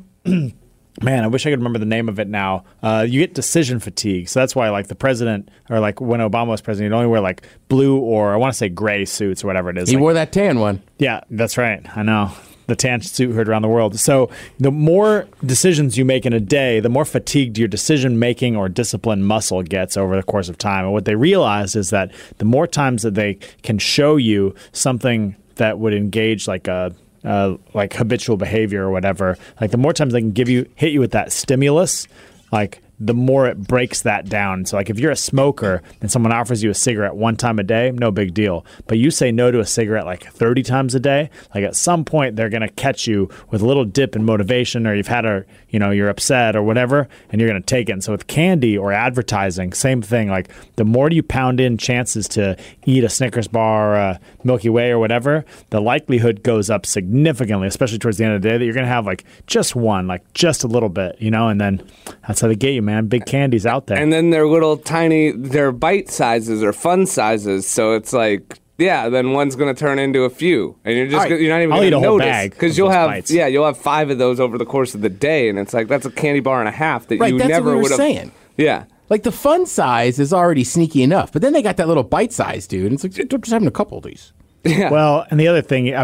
Man, I wish I could remember the name of it now. Uh, you get decision fatigue. So that's why, like, the president, or like when Obama was president, he'd only wear like blue or I want to say gray suits or whatever it is. He Like, wore that tan one. yeah, that's right. I know. The tan suit heard around the world. So the more decisions you make in a day, the more fatigued your decision making or discipline muscle gets over the course of time. And what they realize is that the more times that they can show you something that would engage like a uh, like habitual behavior or whatever, like the more times they can give you hit you with that stimulus, like the more it breaks that down. So like if you're a smoker and someone offers you a cigarette one time a day, no big deal. But you say no to a cigarette like thirty times a day, like at some point they're going to catch you with a little dip in motivation, or you've had a, you know, you're upset or whatever, and you're going to take it. And so with candy or advertising, same thing. Like the more you pound in chances to eat a Snickers bar or a Milky Way or whatever, the likelihood goes up significantly, especially towards the end of the day, that you're going to have like just one, like just a little bit, you know, and then that's how they get you, man. Big candy's out there. And then they're little tiny, they're bite sizes or fun sizes. So it's like, yeah, then one's going to turn into a few. And you're just, All right. you're not even I'll going eat to a whole notice. bag Because of you'll those have, bites. yeah, you'll have five of those over the course of the day. And it's like, that's a candy bar and a half that Right, you that's never what we were would have. saying. Yeah. Like the fun size is already sneaky enough, but then they got that little bite size, dude. And it's like, just having a couple of these. Yeah. Well, and the other thing, I mean,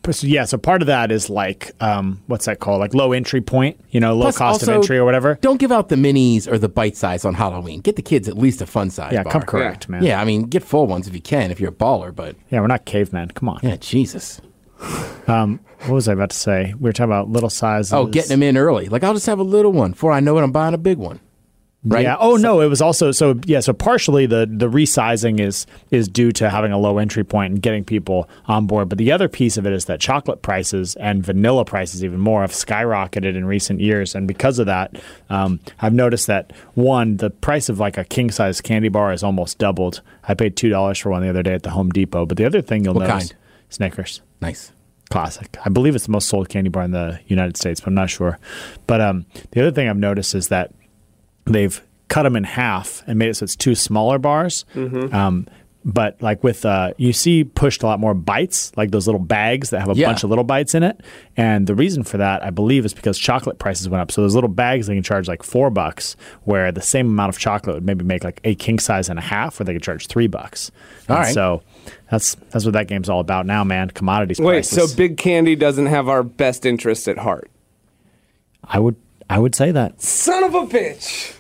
yeah, so part of that is like, um, what's that called? Like low entry point, you know, low Plus, cost also, of entry or whatever. Don't give out the minis or the bite size on Halloween. Get the kids at least a fun size Yeah, bar. come correct, Yeah. man. Yeah, I mean, get full ones if you can, if you're a baller, but Yeah, we're not cavemen. Come on. yeah, Jesus. Um, what was I about to say? We were talking about little sizes. Oh, getting them in early. Like, I'll just have a little one before I know it, I'm buying a big one. Right? Yeah. Oh no, it was also so yeah. So partially the the resizing is is due to having a low entry point and getting people on board. But the other piece of it is that chocolate prices and vanilla prices even more have skyrocketed in recent years, and because of that, um, I've noticed that one, the price of like a king size candy bar has almost doubled. I paid two dollars for one the other day at the Home Depot. But the other thing you'll What notice, kind? Snickers. Nice. Classic. I believe it's the most sold candy bar in the United States, but I'm not sure. But um, the other thing I've noticed is that they've cut them in half and made it so it's two smaller bars. Mm-hmm. Um, but like with, uh, you see pushed a lot more bites, like those little bags that have a Yeah. bunch of little bites in it. And the reason for that, I believe, is because chocolate prices went up. So those little bags, they can charge like four bucks, where the same amount of chocolate would maybe make like a king size and a half, where they could charge three bucks. All And right. So that's that's what that game's all about now, man. Commodities Wait, prices. so Big Candy doesn't have our best interests at heart? I would I would say that. Son of a bitch!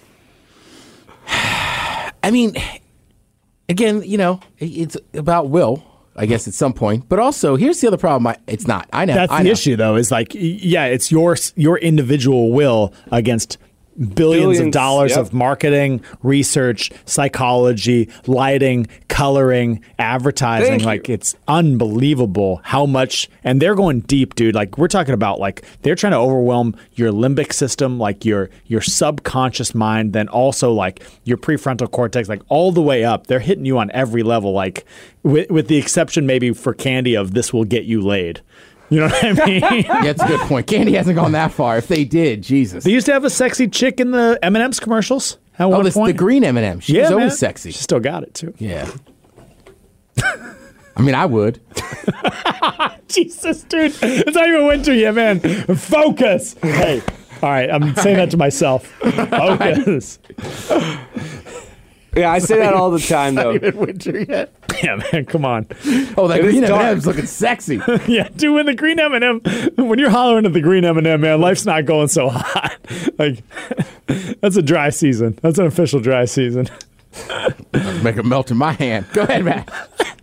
I mean, again, you know, it's about will, I guess, at some point. But also, here's the other problem. I, it's not. I know. That's I the know. issue, though, is like, y- yeah, it's your your individual will against billions, of Billions, dollars yep. of marketing, research, psychology, lighting, coloring, advertising. Thank you. Like, it's unbelievable how much, and they're going deep, dude. Like, we're talking about, like, they're trying to overwhelm your limbic system, like your your subconscious mind, then also like your prefrontal cortex, like all the way up. They're hitting you on every level, like with, with the exception maybe for candy of this will get you laid. You know what I mean? Yeah, that's a good point. Candy hasn't gone that far. If they did, Jesus. They used to have a sexy chick in the M and M's commercials at oh, one this, point. the green M and M. She yeah, was always man. sexy. She still got it too. Yeah. I mean, I would. Jesus, dude, it's not even winter yet, man. Focus. Hey, all right, I'm saying that to myself. Focus. Yeah, I say that all the time, though. Not even winter yet. Yeah, man, come on. Oh, that It is green M dark. and M's looking sexy. Yeah, dude, when the green M and M, when you're hollering at the green M and M, man, life's not going so hot. Like, that's a dry season. That's an official dry season. Make it melt in my hand. Go ahead, Matt.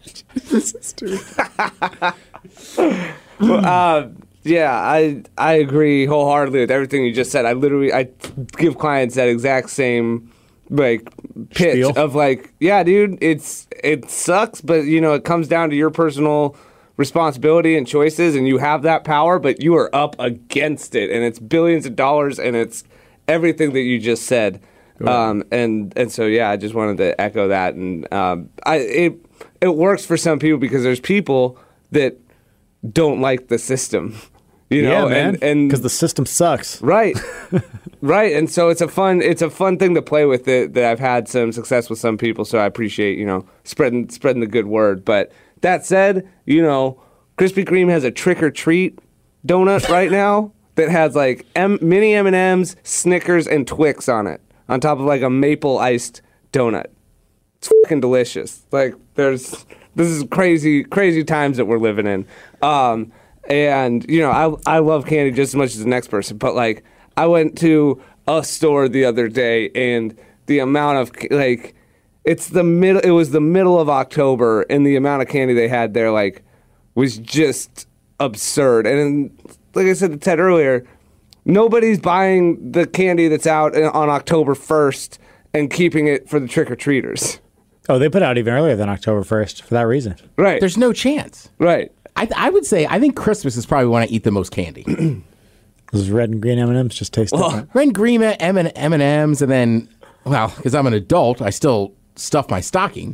uh, yeah, I I agree wholeheartedly with everything you just said. I literally I give clients that exact same like pitch Spiel. of like, yeah, dude, it's it sucks, but you know it comes down to your personal responsibility and choices, and you have that power, but you are up against it, and it's billions of dollars, and it's everything that you just said. Um, and and so yeah, I just wanted to echo that, and um, I it it works for some people because there's people that don't like the system, you know, yeah, man. and and Because the system sucks. right, right, and so it's a fun it's a fun thing to play with that that I've had some success with some people, so I appreciate you know spreading spreading the good word. But that said, you know, Krispy Kreme has a trick or treat donut right now that has like M- mini M and M's, Snickers, and Twix on it, on top of like a maple iced donut. It's fucking delicious. Like there's this is crazy crazy times that we're living in. Um, and you know, I I love candy just as much as the next person, but like I went to a store the other day and the amount of like it's the middle it was the middle of October and the amount of candy they had there like was just absurd. And like I said to Ted earlier, nobody's buying the candy that's out on October first and keeping it for the trick-or-treaters. Oh, they put it out even earlier than October first for that reason. Right. There's no chance. right. I, I would say I think Christmas is probably when I eat the most candy. Those red and green M and M's just taste different. Red and green M and M and M's, and then, well, because I'm an adult, I still stuff my stocking.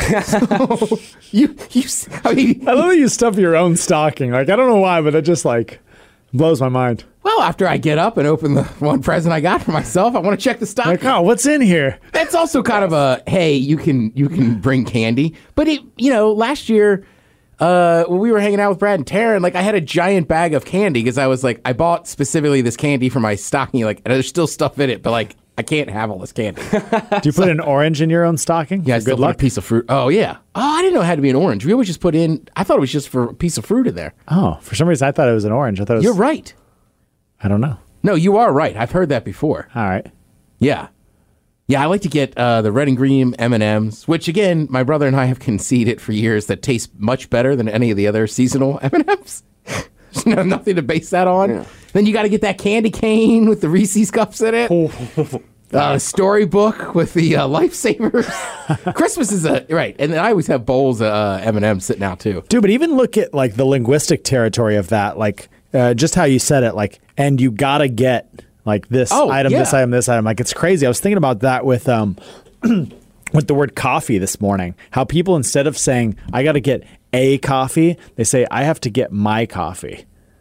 So you, you, I mean, I love that you stuff your own stocking. Like, I don't know why, but it just, like, blows my mind. well, after I get up and open the one present I got for myself, I want to check the stocking. Like, oh, what's in here? That's also kind of a hey, you can you can bring candy, but it you know last year. Uh, when we were hanging out with Brad and Taryn, like I had a giant bag of candy because I was like, I bought specifically this candy for my stocking, like, and there's still stuff in it, but like, I can't have all this candy. Do you put an orange in your own stocking? Yeah, I For still good put luck. a piece of fruit. Oh, yeah. Oh, I didn't know it had to be an orange. We always just put in, I thought it was just for a piece of fruit in there. Oh, for some reason I thought it was an orange. I thought it was. You're right. I don't know. No, you are right. I've heard that before. All right. Yeah. Yeah, I like to get uh, the red and green M and M's, which, again, my brother and I have conceded for years that taste much better than any of the other seasonal M and M's. There's no, nothing to base that on. Yeah. Then you got to get that candy cane with the Reese's cups in it. Uh, storybook with the uh, lifesavers. Christmas is a right, and then I always have bowls of uh, M and M's sitting out too. Dude, but even look at like the linguistic territory of that, like uh, just how you said it, like, and you gotta get like this Oh, item, yeah. this item, this item. Like it's crazy. I was thinking about that with um with the word coffee this morning. How people instead of saying I gotta get a coffee, they say I have to get my coffee.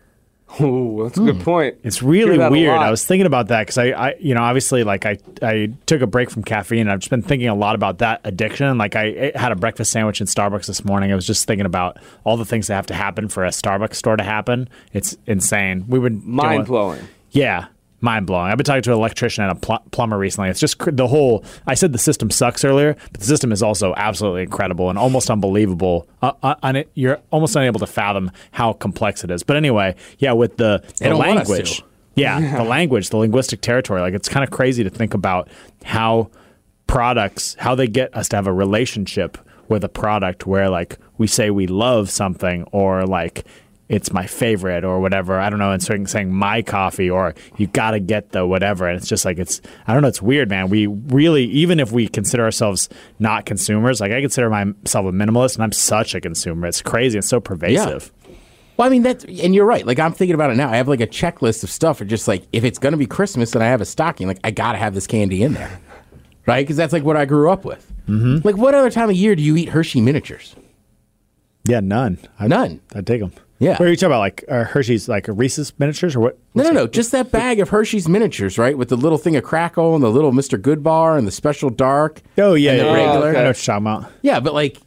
Ooh, that's a good point. It's really Hear that a weird. lot. I was thinking about that because I, I, you know, obviously, like I, I took a break from caffeine. And I've just been thinking a lot about that addiction. Like I had a breakfast sandwich in Starbucks this morning. I was just thinking about all the things that have to happen for a Starbucks store to happen. It's insane. We would Mind blowing. Yeah. Mind blowing.Ve been talking to an electrician and a pl- plumber recently. It's just cr- the whole. I said the system sucks earlier, but the system is also absolutely incredible and almost unbelievable. Uh, uh, and it, you're almost unable to fathom how complex it is. But anyway, yeah, with the, They the don't want us language, to. yeah, the language, the linguistic territory. Like it's kind of crazy to think about how products, how they get us to have a relationship with a product where like we say we love something or like. It's my favorite or whatever. I don't know. And saying, saying my coffee or you got to get the whatever. And it's just like, it's, I don't know. It's weird, man. We really, even if we consider ourselves not consumers, like I consider myself a minimalist and I'm such a consumer. It's crazy. It's so pervasive. Well, I mean, that's, and you're right. Like, I'm thinking about it now. I have like a checklist of stuff. Or just like, if it's going to be Christmas and I have a stocking, like, I got to have this candy in there. Right? Because that's like what I grew up with. Mm-hmm. Like, what other time of year do you eat Hershey miniatures? Yeah, none. I, None. I'd take them. Yeah. What are you talking about? Like uh, Hershey's, like Reese's miniatures or what? No, no, no. Just that bag of Hershey's miniatures, right? With the little thing of Crackle and the little Mister Good Bar and the special dark. Oh, yeah. and the yeah, regular. I know what you're talking about. Yeah, but like,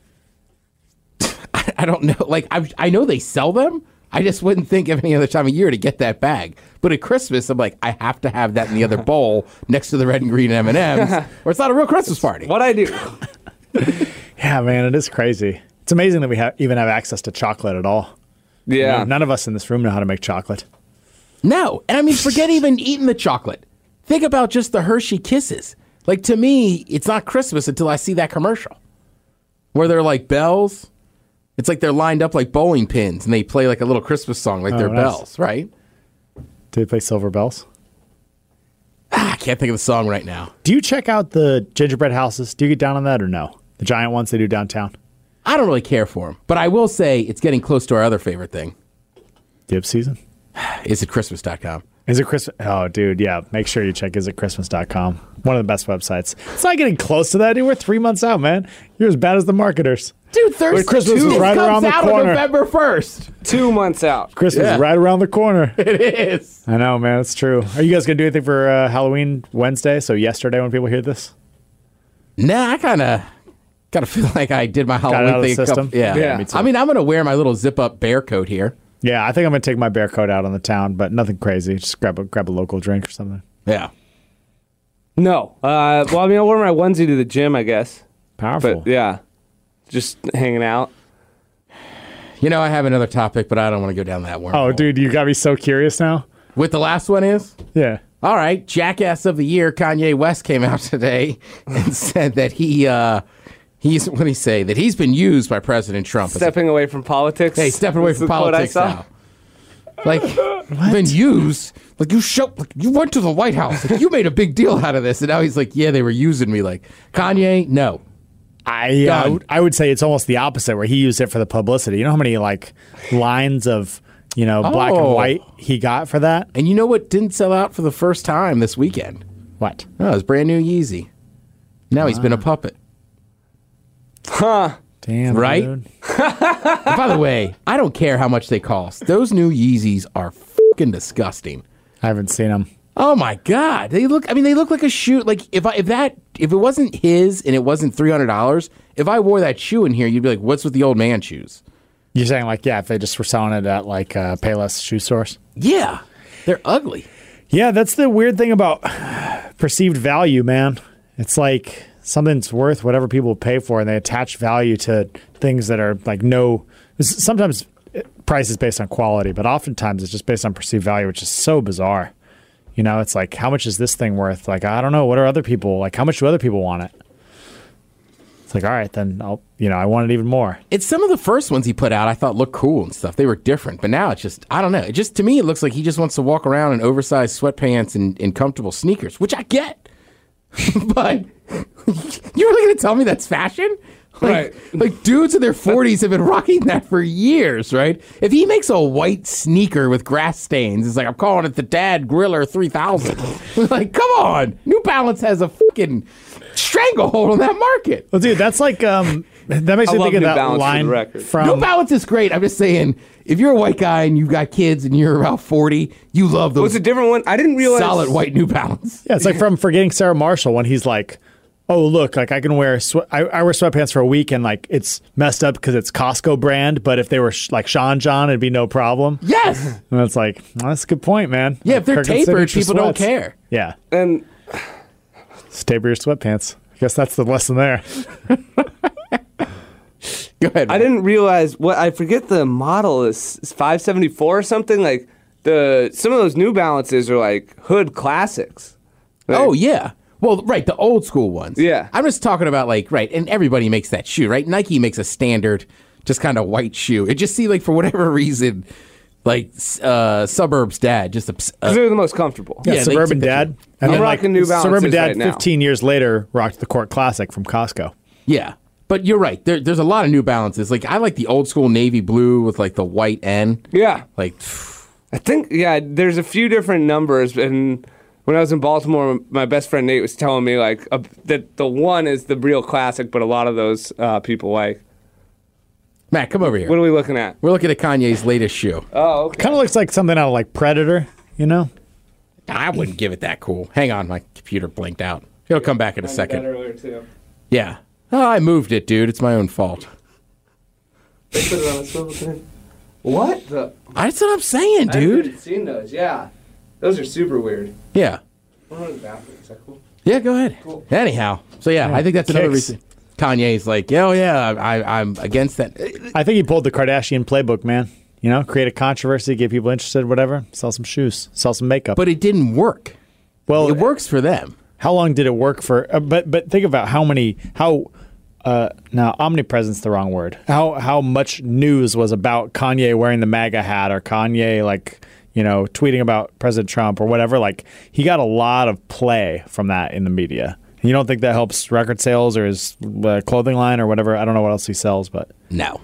I, I don't know. Like, I, I know they sell them. I just wouldn't think of any other time of year to get that bag. But at Christmas, I'm like, I have to have that in the other bowl next to the red and green M and M's, or it's not a real Christmas party. What I do? Yeah, man, it is crazy. It's amazing that we have, even have access to chocolate at all. You Yeah. know, none of us in this room know how to make chocolate. No, and I mean, forget even eating the chocolate. Think about just the Hershey Kisses. Like, to me, it's not Christmas until I see that commercial where they're like bells. It's like they're lined up like bowling pins, and they play like a little Christmas song like Oh, they're nice. bells, right? Do they play Silver Bells? Ah, I can't think of the song right now. Do you check out the gingerbread houses? Do you get down on that or no? The giant ones they do downtown? I don't really care for them, but I will say it's getting close to our other favorite thing. Dip season? Is it Christmas dot com? Is it Christmas? Oh, dude, yeah. Make sure you check is it christmas dot com. One of the best websites. It's not getting close to that, dude. We're three months out, man. You're as bad as the marketers. Dude, Thursday Christmas two is right comes around the out corner. on November first. Two months out. Christmas Yeah. is right around the corner. It is. I know, man. It's true. Are you guys going to do anything for uh, Halloween Wednesday? So yesterday when people hear this? Nah, I kind of kind of feel like I did my it out Halloween of the thing. a system? couple- yeah. Yeah, me too. I mean, I'm going to wear my little zip-up bear coat here. Yeah, I think I'm going to take my bear coat out on the town, but nothing crazy. Just grab a, grab a local drink or something. Yeah. No. Uh, well, I mean, I'll wear my onesie to the gym, I guess. Powerful. But yeah, just hanging out. You know, I have another topic, but I don't want to go down that wormhole. Oh, dude, you got me so curious now. With the last one is? Yeah. All right, Jackass of the Year, Kanye West came out today and said that he, uh, he's, what did he say? That he's been used by President Trump. as a- Stepping away from politics. Hey, stepping away That's from the quote I politics saw. now. Like, been used. Like, you show, like, you went to the White House. Like, you made a big deal out of this. And now he's like, yeah, they were using me. Like, Kanye, no. I, uh, Done. I would say it's almost the opposite, where he used it for the publicity. You know how many like lines of you know black and Oh. white he got for that? And you know what didn't sell out for the first time this weekend? What? Oh, his brand new Yeezy. Now he's been a puppet. Huh. Damn, Right? dude. And by the way, I don't care how much they cost. Those new Yeezys are fucking disgusting. I haven't seen him. Oh my god, they look. I mean, they look like a shoe. Like if I if that if it wasn't his and it wasn't three hundred dollars, if I wore that shoe in here, you'd be like, "What's with the old man shoes?" You're saying like yeah, if they just were selling it at like uh, Payless shoe stores? Yeah, they're ugly. Yeah, that's the weird thing about perceived value, man. It's like something's worth whatever people pay for, and they attach value to things that are like no. Sometimes price is based on quality, but oftentimes it's just based on perceived value, which is so bizarre. You know, it's like, how much is this thing worth? Like, I don't know. What are other people like? How much do other people want it? It's like, all right, then I'll, you know, I want it even more. It's some of the first ones he put out I thought looked cool and stuff. They were different, but now it's just, I don't know. It just, to me, it looks like he just wants to walk around in oversized sweatpants and, and comfortable sneakers, which I get. But you're really going to tell me that's fashion? Like, right. Like dudes in their forties have been rocking that for years, right? If he makes a white sneaker with grass stains, it's like, I'm calling it the Dad Griller three thousand. Like, come on. New Balance has a fucking stranglehold on that market. Well, dude, that's like, um, that makes I me love think of New that Balance for the line record. from. New Balance is great. I'm just saying, if you're a white guy and you've got kids and you're about forty, you love those What's a different one? I didn't realize. solid white New Balance. Yeah, it's like from Forgetting Sarah Marshall when he's like, oh, look, like I can wear swe- I, I wear sweatpants for a week and like it's messed up because it's Costco brand, but if they were sh- like Sean John, it'd be no problem. Yes. And it's like, well, that's a good point, man. Yeah, if they're Kirk and tapered, signature people don't sweats. care. Yeah. And Just taper your sweatpants. I guess that's the lesson there. Go ahead. I man. didn't realize what I forget the model is, is five seventy-four or something. Like the some of those New Balances are like hood classics. Like, Oh, yeah. Well, right, the old school ones. Yeah. I'm just talking about, like, right, and everybody makes that shoe, right? Nike makes a standard, just kind of white shoe. It just seemed like, for whatever reason, like, uh, Suburbs Dad, just a... 'cause Uh, they're the most comfortable. Yeah, Yeah, they Suburban took the- Dad. I'm then, rocking New Balances Suburban Dad right now. fifteen years later rocked the Court Classic from Costco. yeah. But you're right. There, there's a lot of New Balances. Like, I like the old school navy blue with, like, the white N. Yeah. Like, I think, yeah, there's a few different numbers. And when I was in Baltimore, my best friend Nate was telling me, like, uh, that the one is the real classic, but a lot of those uh, people like. Matt, come over here. What are we looking at? We're looking at Kanye's latest shoe. Oh, okay. Kind of looks like something out of like Predator, you know? I wouldn't give it that cool. Hang on, my computer blinked out. It'll come back in a second. earlier, too. Yeah. Oh, I moved it, dude. It's my own fault. They put it on a swivel thing. What? The, That's what I'm saying, dude. I haven't seen those, yeah. Those are super weird. Yeah. I'm going to the bathroom. Is that cool? Yeah, go ahead. Cool. Anyhow, so yeah, I think that's another kicks. reason. Kanye's like, oh yeah, I, I'm against that. I think he pulled the Kardashian playbook, man. You know, create a controversy, get people interested, whatever. Sell some shoes, sell some makeup. But it didn't work. well, It works for them. how long did it work for? Uh, but but think about how many how. Uh, now, omnipresent's the wrong word. How how much news was about Kanye wearing the MAGA hat or Kanye like you know tweeting about President Trump or whatever? Like he got a lot of play from that in the media. You don't think that helps record sales or his uh, clothing line or whatever? I don't know what else he sells, but No.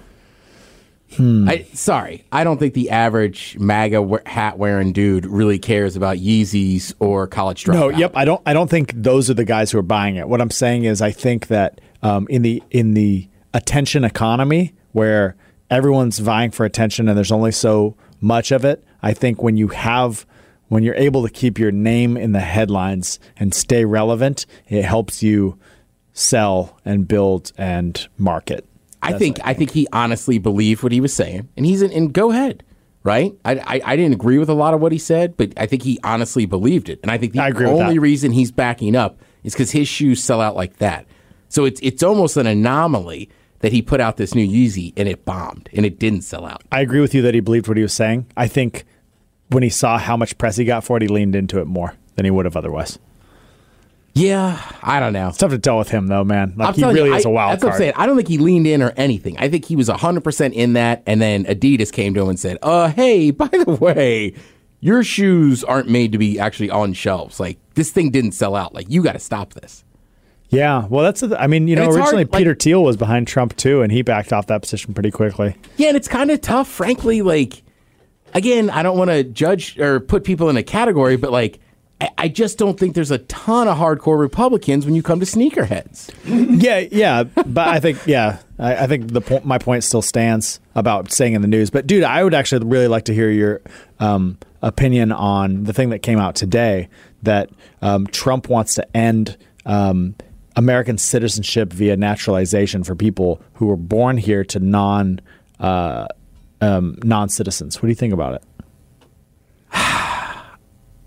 I sorry, I don't think the average MAGA we- hat wearing dude really cares about Yeezys or College Dropout. no, yep. I don't. I don't think those are the guys who are buying it. What I'm saying is, I think that um, in the in the attention economy where everyone's vying for attention and there's only so much of it, I think when you have when you're able to keep your name in the headlines and stay relevant, it helps you sell and build and market. I think I think he honestly believed what he was saying, and he's in. And go ahead, right? I, I I didn't agree with a lot of what he said, but I think he honestly believed it, and I think the I agree with only that. reason he's backing up is because his shoes sell out like that. So it's it's almost an anomaly that he put out this new Yeezy and it bombed and it didn't sell out. I agree with you that he believed what he was saying. I think when he saw how much press he got for it, he leaned into it more than he would have otherwise. Yeah, I don't know. It's tough to tell with him, though, man. Like I'm he telling really you, is I- a wild That's card. what I'm saying. I don't think he leaned in or anything. I think he was one hundred percent in that, and then Adidas came to him and said, uh, hey, by the way, your shoes aren't made to be actually on shelves. Like, this thing didn't sell out. Like, you got to stop this. Yeah, well, that's. The, I mean, you And know, it's originally hard, like- Peter Thiel was behind Trump too, and he backed off that position pretty quickly. Yeah, and it's kind of tough, frankly. Like, again, I don't want to judge or put people in a category, but like, I, I just don't think there's a ton of hardcore Republicans when you come to sneakerheads. yeah, yeah, but I think, yeah, I, I think the po- my point still stands about staying in the news. But dude, I would actually really like to hear your um, opinion on the thing that came out today that um, Trump wants to end um, American citizenship via naturalization for people who were born here to non uh, um, non citizens. What do you think about it? I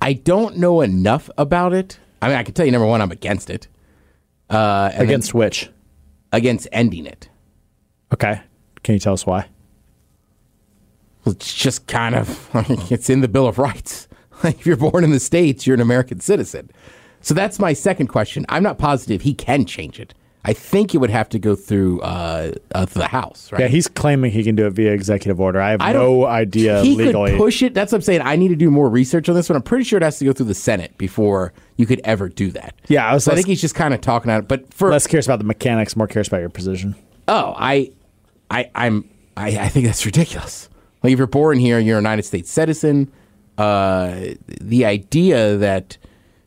I don't know enough about it. I mean, I can tell you, number one, I'm against it. Uh, and Against which? Against ending it. Okay. Can you tell us why? Well, it's just kind of, I mean, it's in the Bill of Rights. Like, if you're born in the States, you're an American citizen. So that's my second question. I'm not positive he can change it. I think it would have to go through uh, uh, the House, right? Yeah, he's claiming he can do it via executive order. I have I no idea he legally. He could push it. That's what I'm saying. I need to do more research on this one. I'm pretty sure it has to go through the Senate before you could ever do that. Yeah, I was. So I less, think he's just kind of talking out. But for less curious about the mechanics, more curious about your position. Oh, I, I, I'm. I, I think that's ridiculous. Like, if you're born here, you're a United States citizen. Uh, the idea that.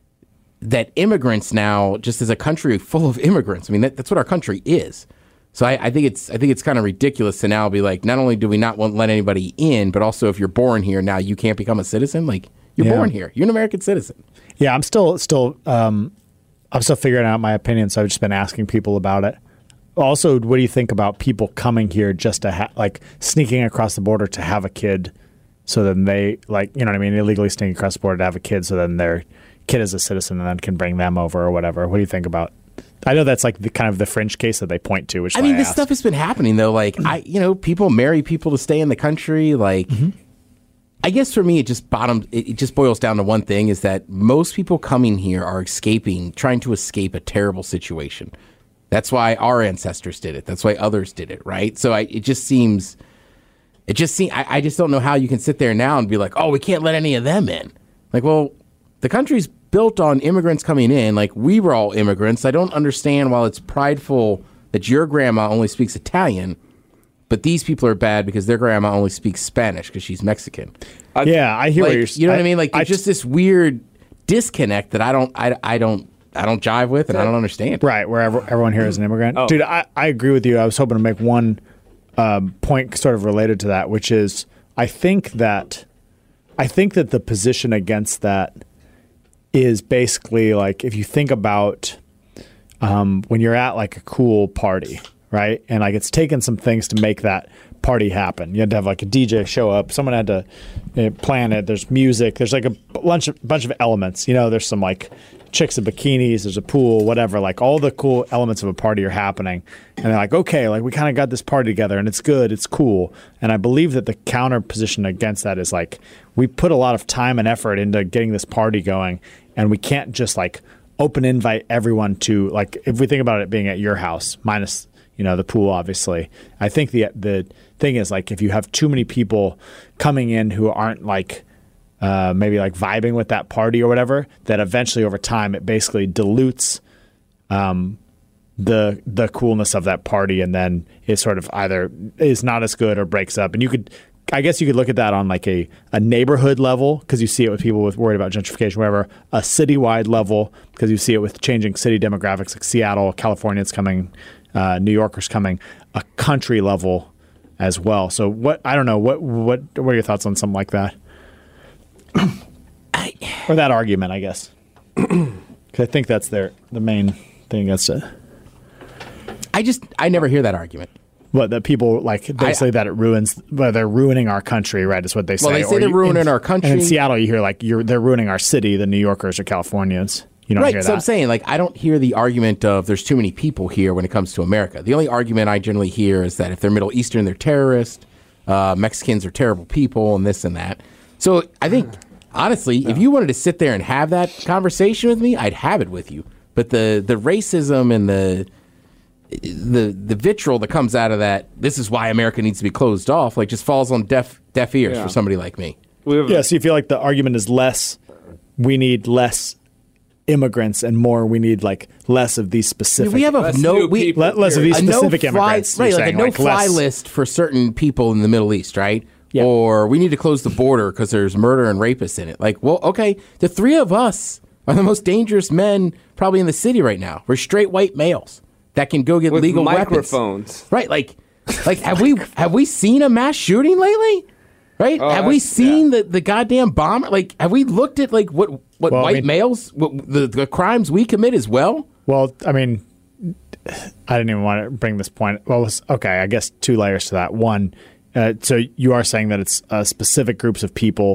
that immigrants now, just as a country full of immigrants, I mean, that, that's what our country is. So I, I think it's I think it's kind of ridiculous to now be like, not only do we not want to let anybody in, but also if you're born here, now you can't become a citizen. Like, you're Yeah. born here. You're an American citizen. Yeah, I'm still still um, I'm still figuring out my opinion, so I've just been asking people about it. Also, what do you think about people coming here just to ha- like sneaking across the border to have a kid, so then they like you know what I mean, illegally sneaking across the border to have a kid, so then they're kid is a citizen and then can bring them over or whatever. What do you think about? I know that's like the kind of the fringe case that they point to. Which I mean, I this asked. stuff has been happening though. Like, I, you know, people marry people to stay in the country. Like, Mm-hmm. I guess for me, it just bottom. It, it just boils down to one thing: is that most people coming here are escaping, trying to escape a terrible situation. That's why our ancestors did it. That's why others did it. Right. So I, it just seems, it just seems. I, I just don't know how you can sit there now and be like, oh, we can't let any of them in. Like, well, the country's built on immigrants coming in. Like, we were all immigrants. I don't understand why it's prideful that your grandma only speaks Italian, but these people are bad because their grandma only speaks Spanish because she's Mexican. Yeah, I hear Like, what you're. you know what I mean? Like, there's I, just this weird disconnect that I don't, I, I don't, I don't jive with, and I don't understand. Right, where ev- everyone here is an immigrant. Oh. Dude, I, I agree with you. I was hoping to make one um, point sort of related to that, which is I think that I think that the position against that is basically like if you think about um, when you're at like a cool party, right? And like it's taken some things to make that party happen. You had to have like a D J show up. Someone had to uh, plan it. There's music. There's like a bunch of bunch of elements. You know, there's some like chicks in bikinis. There's a pool, whatever. Like all the cool elements of a party are happening. And they're like, okay, like we kind of got this party together and it's good. It's cool. And I believe that the counter position against that is like we put a lot of time and effort into getting this party going, and we can't just like open invite everyone to like if we think about it being at your house minus you know the pool obviously. I think the the thing is like if you have too many people coming in who aren't like uh, maybe like vibing with that party or whatever, that eventually over time it basically dilutes um, the the coolness of that party, and then it sort of either is not as good or breaks up. And you could I guess you could look at that on like a, a neighborhood level because you see it with people with worried about gentrification, whatever. A citywide level because you see it with changing city demographics like Seattle, California's coming, uh, New Yorkers coming. A country level as well. So what I don't know what what what are your thoughts on something like that, I, or that argument? I guess because I think that's their the main thing against it. I just, I never hear that argument. What, that people like they I- say that it ruins, well, they're ruining our country, right? Is what they say. Well, they say Or they're you- ruining in- our country. And in Seattle, you hear like you're they're ruining our city. The New Yorkers or Californians. You don't Right, hear so that. I'm saying, like, I don't hear the argument of there's too many people here when it comes to America. The only argument I generally hear is that if they're Middle Eastern, they're terrorists, uh, Mexicans are terrible people, and this and that. So I think, honestly, if you wanted to sit there and have that conversation with me, I'd have it with you. But the, the racism and the the the vitriol that comes out of that, this is why America needs to be closed off, like, just falls on deaf deaf ears Yeah. for somebody like me. We have, Yeah, so you feel like the argument is less, we need less immigrants and more, we need like less of these specific. We have a Less no new we, people, Le- less of these a specific no-fly, immigrants. you're right? Like saying, a no-fly less- list for certain people in the Middle East, right? Yeah. Or we need to close the border because there's murder and rapists in it. Like, well, okay, the three of us are the most dangerous men probably in the city right now. We're straight white males that can go get with legal microphones. weapons, right? Like, like have we have we seen a mass shooting lately? Right? Oh, have we that's- seen the, the goddamn bomber? Like, have we looked at like what what Well, I white mean- males what, the the crimes we commit as well? Well, I mean, I didn't even want to bring this point. Well, it's- okay, I guess two layers to that. One, uh, so you are saying that it's uh, specific groups of people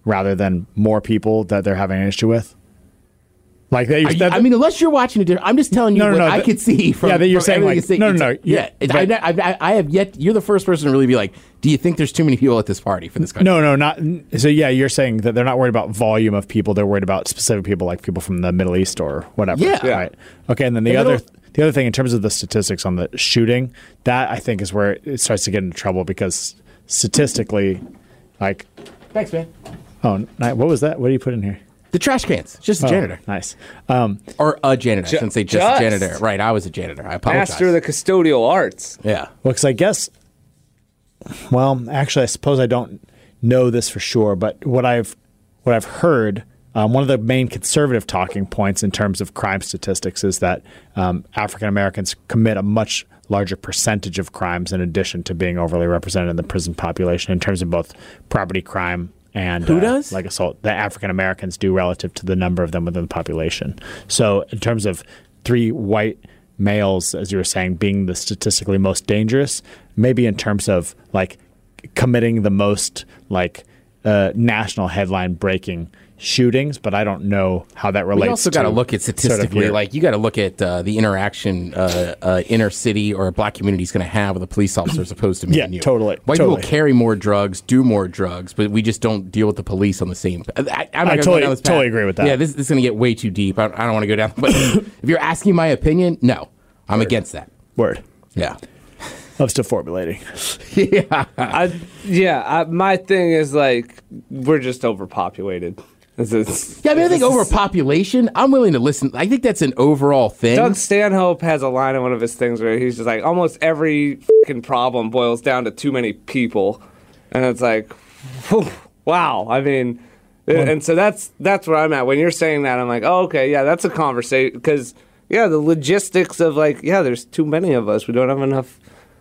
rather than more people that they're having an issue with? Like that, you, I mean, unless you're watching it, I'm just telling you no, no, what no, I that, could see from. Yeah, that you're from saying like saying, no, no, no. Yeah, yeah I, I, I have yet. You're the first person to really be like, do you think there's too many people at this party for this country? No, no, not. So yeah, you're saying that they're not worried about volume of people. They're worried about specific people, like people from the Middle East or whatever. Yeah, right. Okay, and then the, the other. The other thing, in terms of the statistics on the shooting, that I think is where it starts to get into trouble because statistically, like, thanks, man. Oh, what was that? What do you put in here? The trash cans. Just a oh, janitor. Nice. Um, or a janitor. Ju- I shouldn't say just, just a janitor. Right, I was a janitor. I apologize. Master of the custodial arts. Yeah. Well, because I guess, well, actually, I suppose I don't know this for sure, but what I've what I've heard, um, one of the main conservative talking points in terms of crime statistics is that um, African Americans commit a much larger percentage of crimes in addition to being overly represented in the prison population in terms of both property crime and who uh, does like assault. The African Americans do relative to the number of them within the population. So in terms of three white males, as you were saying, being the statistically most dangerous, maybe in terms of like committing the most like uh, national headline breaking shootings, but I don't know how that relates. We also got to look at statistically, sort of like you got to look at uh, the interaction uh, uh, inner city or a black community is going to have with a police officer as opposed to me yeah, and you. Totally. White totally. people carry more drugs, do more drugs, but we just don't deal with the police on the same. I, I'm not I gonna totally, go down this path. totally agree with that. Yeah, this, this is going to get way too deep. I, I don't want to go down. But if you're asking my opinion, no, I'm Word. against that. Word. Yeah. I'm still formulating. yeah. I, yeah. I, my thing is like we're just overpopulated. It's, it's, yeah, I mean, I think overpopulation, I'm willing to listen. I think that's an overall thing. Doug Stanhope has a line in one of his things where he's just like, almost every fucking problem boils down to too many people. And it's like, whew, wow. I mean, well, and so that's that's where I'm at. When you're saying that, I'm like, oh, okay, yeah, that's a conversation. Because, yeah, the logistics of like, yeah, there's too many of us. We don't have enough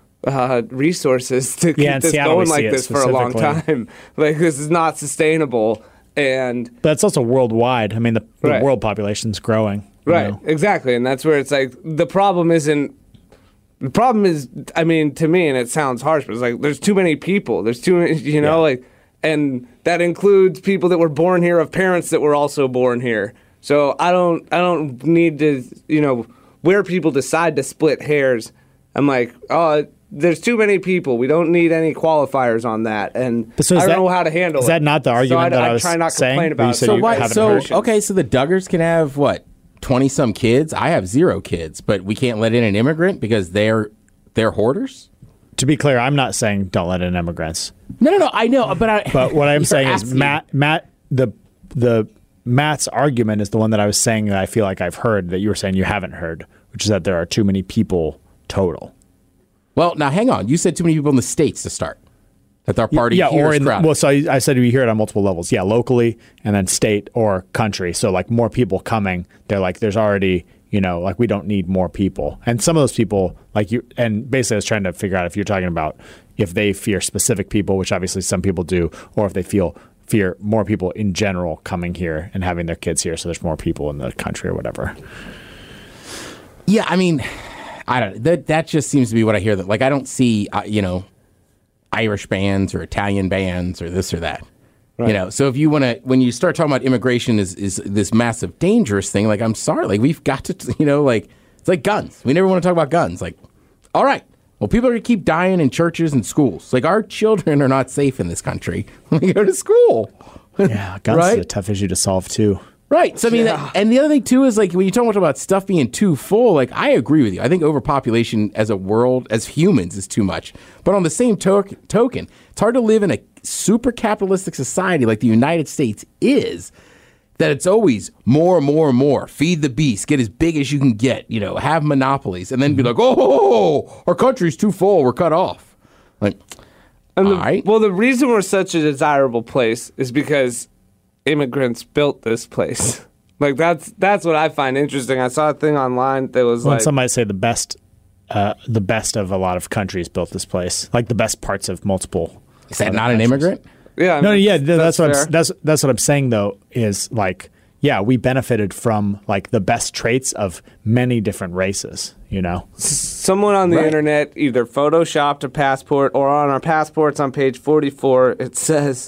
uh, resources to yeah, keep this Seattle, going like this for a long time. Like, this is not sustainable. And but it's also worldwide. I mean, the, the right. world population's growing. Right, know? exactly. And that's where it's like the problem isn't. The problem is, I mean, to me, and it sounds harsh, but it's like there's too many people. There's too many, you know, yeah. like, and that includes people that were born here of parents that were also born here. So I don't, I don't need to, you know, where people decide to split hairs. I'm like, oh. There's too many people. We don't need any qualifiers on that, and so I don't that, know how to handle it. Is that not the argument so that I, I was I try not to saying? complain about. So, why, so okay, so the Duggars can have what twenty some kids. I have zero kids, but we can't let in an immigrant because they're they're hoarders. To be clear, I'm not saying don't let in immigrants. No, no, no. I know, but I. But what I'm saying is Matt, Matt, the the Matt's argument is the one that I was saying that I feel like I've heard that you were saying you haven't heard, which is that there are too many people total. Well, now hang on. You said too many people in the States to start. That our party yeah, here or is in crowded. Well, so I, I said we hear it on multiple levels. Yeah, locally and then state or country. So like more people coming, they're like, there's already, you know, like we don't need more people. And some of those people, like you, and basically I was trying to figure out if you're talking about if they fear specific people, which obviously some people do, or if they feel fear more people in general coming here and having their kids here. So there's more people in the country or whatever. Yeah, I mean. I don't. That that just seems to be what I hear. That like I don't see, uh, you know, Irish bands or Italian bands or this or that. Right. You know. So if you want to, when you start talking about immigration is is this massive dangerous thing. Like I'm sorry, like we've got to, you know, like it's like guns. We never want to talk about guns. Like, all right, well, people are gonna keep dying in churches and schools. Like our children are not safe in this country when we go to school. Yeah, guns right? is a tough issue to solve too. Right. So, I mean, yeah. and the other thing, too, is like when you talk about stuff being too full, like I agree with you. I think overpopulation as a world, as humans, is too much. But on the same to- token, it's hard to live in a super capitalistic society like the United States is, that it's always more and more and more. Feed the beast, get as big as you can get, you know, have monopolies, and then be like, oh, our country's too full, we're cut off. Like, and all the, right. Well, the reason we're such a desirable place is because immigrants built this place. Like that's that's what I find interesting. I saw a thing online that was well, like some might say the best, uh, the best of a lot of countries built this place. Like the best parts of multiple. Is that not countries. An immigrant? Yeah. I no, mean, yeah. That's, that's what fair. I'm, that's that's what I'm saying though. Is like yeah, we benefited from like the best traits of many different races. You know, someone on the right. internet either photoshopped a passport or on our passports on page forty-four it says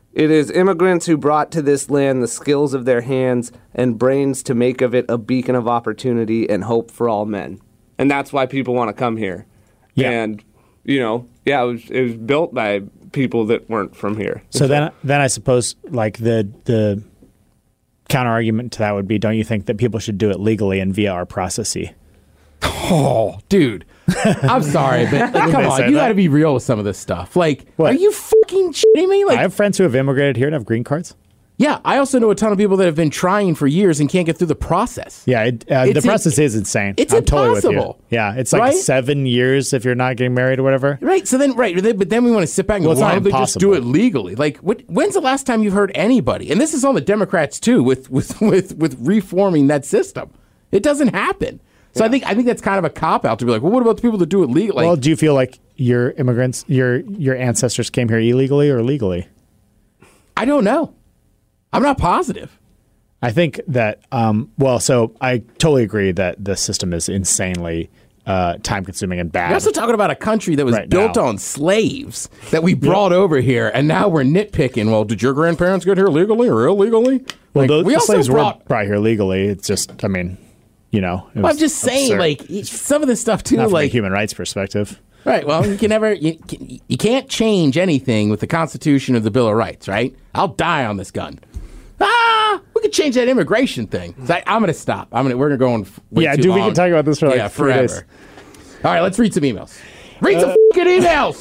It is immigrants who brought to this land the skills of their hands and brains to make of it a beacon of opportunity and hope for all men. And that's why people want to come here. Yeah. And, you know, yeah, it was, it was built by people that weren't from here. So then, then I suppose like the the counter argument to that would be, don't you think that people should do it legally and via our processy? Oh, dude. I'm sorry, but like, come on, you got to be real with some of this stuff. Like, What? are you fucking shitting me? Like, I have friends who have immigrated here and have green cards. yeah, I also know a ton of people that have been trying for years and can't get through the process. Yeah, it, uh, the It's process in- is insane. it's I'm totally with you. impossible. Yeah, it's like Right? seven years if you're not getting married or whatever. Right. So then, right. But then we want to sit back and Well, go, it's why not don't they just do it impossible. legally? Like, what, when's the last time you've heard anybody? And this is on the Democrats too, with with with with reforming that system. It doesn't happen. So I think I think that's kind of a cop out to be like, well, what about the people that do it legally? Well, do you feel like your immigrants, your your ancestors came here illegally or legally? I don't know. I'm not positive. I think that, um, well, so I totally agree that the system is insanely uh, time consuming and bad. We're also talking about a country that was Right built now. on slaves that we brought over here, and now we're nitpicking. Well, did your grandparents get here legally or illegally? well, Like, those, we the also slaves brought. were brought here legally. It's just, I mean, you know. it Well, was I'm just saying, absurd. like y- some of this stuff too, Not from a like human rights perspective. right. Well, you can never, you, can- you can't change anything with the Constitution or the Bill of Rights, right? I'll die on this gun. Ah, we could change that immigration thing. So I, I'm going to stop. I'm going to. We're going to go on. Way Yeah, too dude, we long. can talk about this for like yeah, three forever. days. All right, let's read some emails. Read Uh, some fucking emails.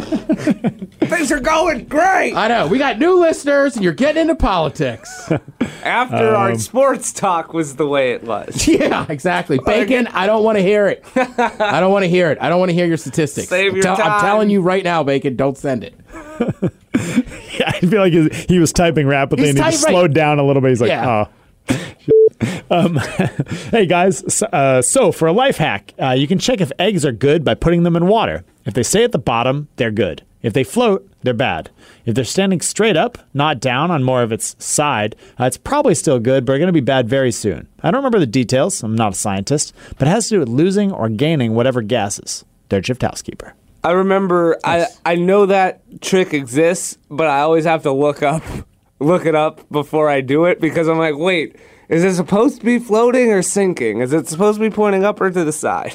Things are going great. I know. We got new listeners, and you're getting into politics. After our Um, sports talk was the way it was. Yeah, exactly. Bacon, I don't want to hear it. I don't want to hear it. I don't want to hear your statistics. Save I'm, your tell- I'm time. telling you right now, Bacon, don't send it. Yeah, I feel like he- he was typing rapidly He's and he type- just right. slowed down a little bit. He's like, Yeah. oh. um, hey guys, so, uh, so for a life hack, uh, you can check if eggs are good by putting them in water. If they stay at the bottom, they're good. If they float, they're bad. If they're standing straight up, not down on more of its side, uh, it's probably still good, but are going to be bad very soon. I don't remember the details. I'm not a scientist, but it has to do with losing or gaining whatever gases. Third shift housekeeper. I remember. I I know that trick exists, but I always have to look up, look it up before I do it because I'm like, wait, is it supposed to be floating or sinking? Is it supposed to be pointing up or to the side?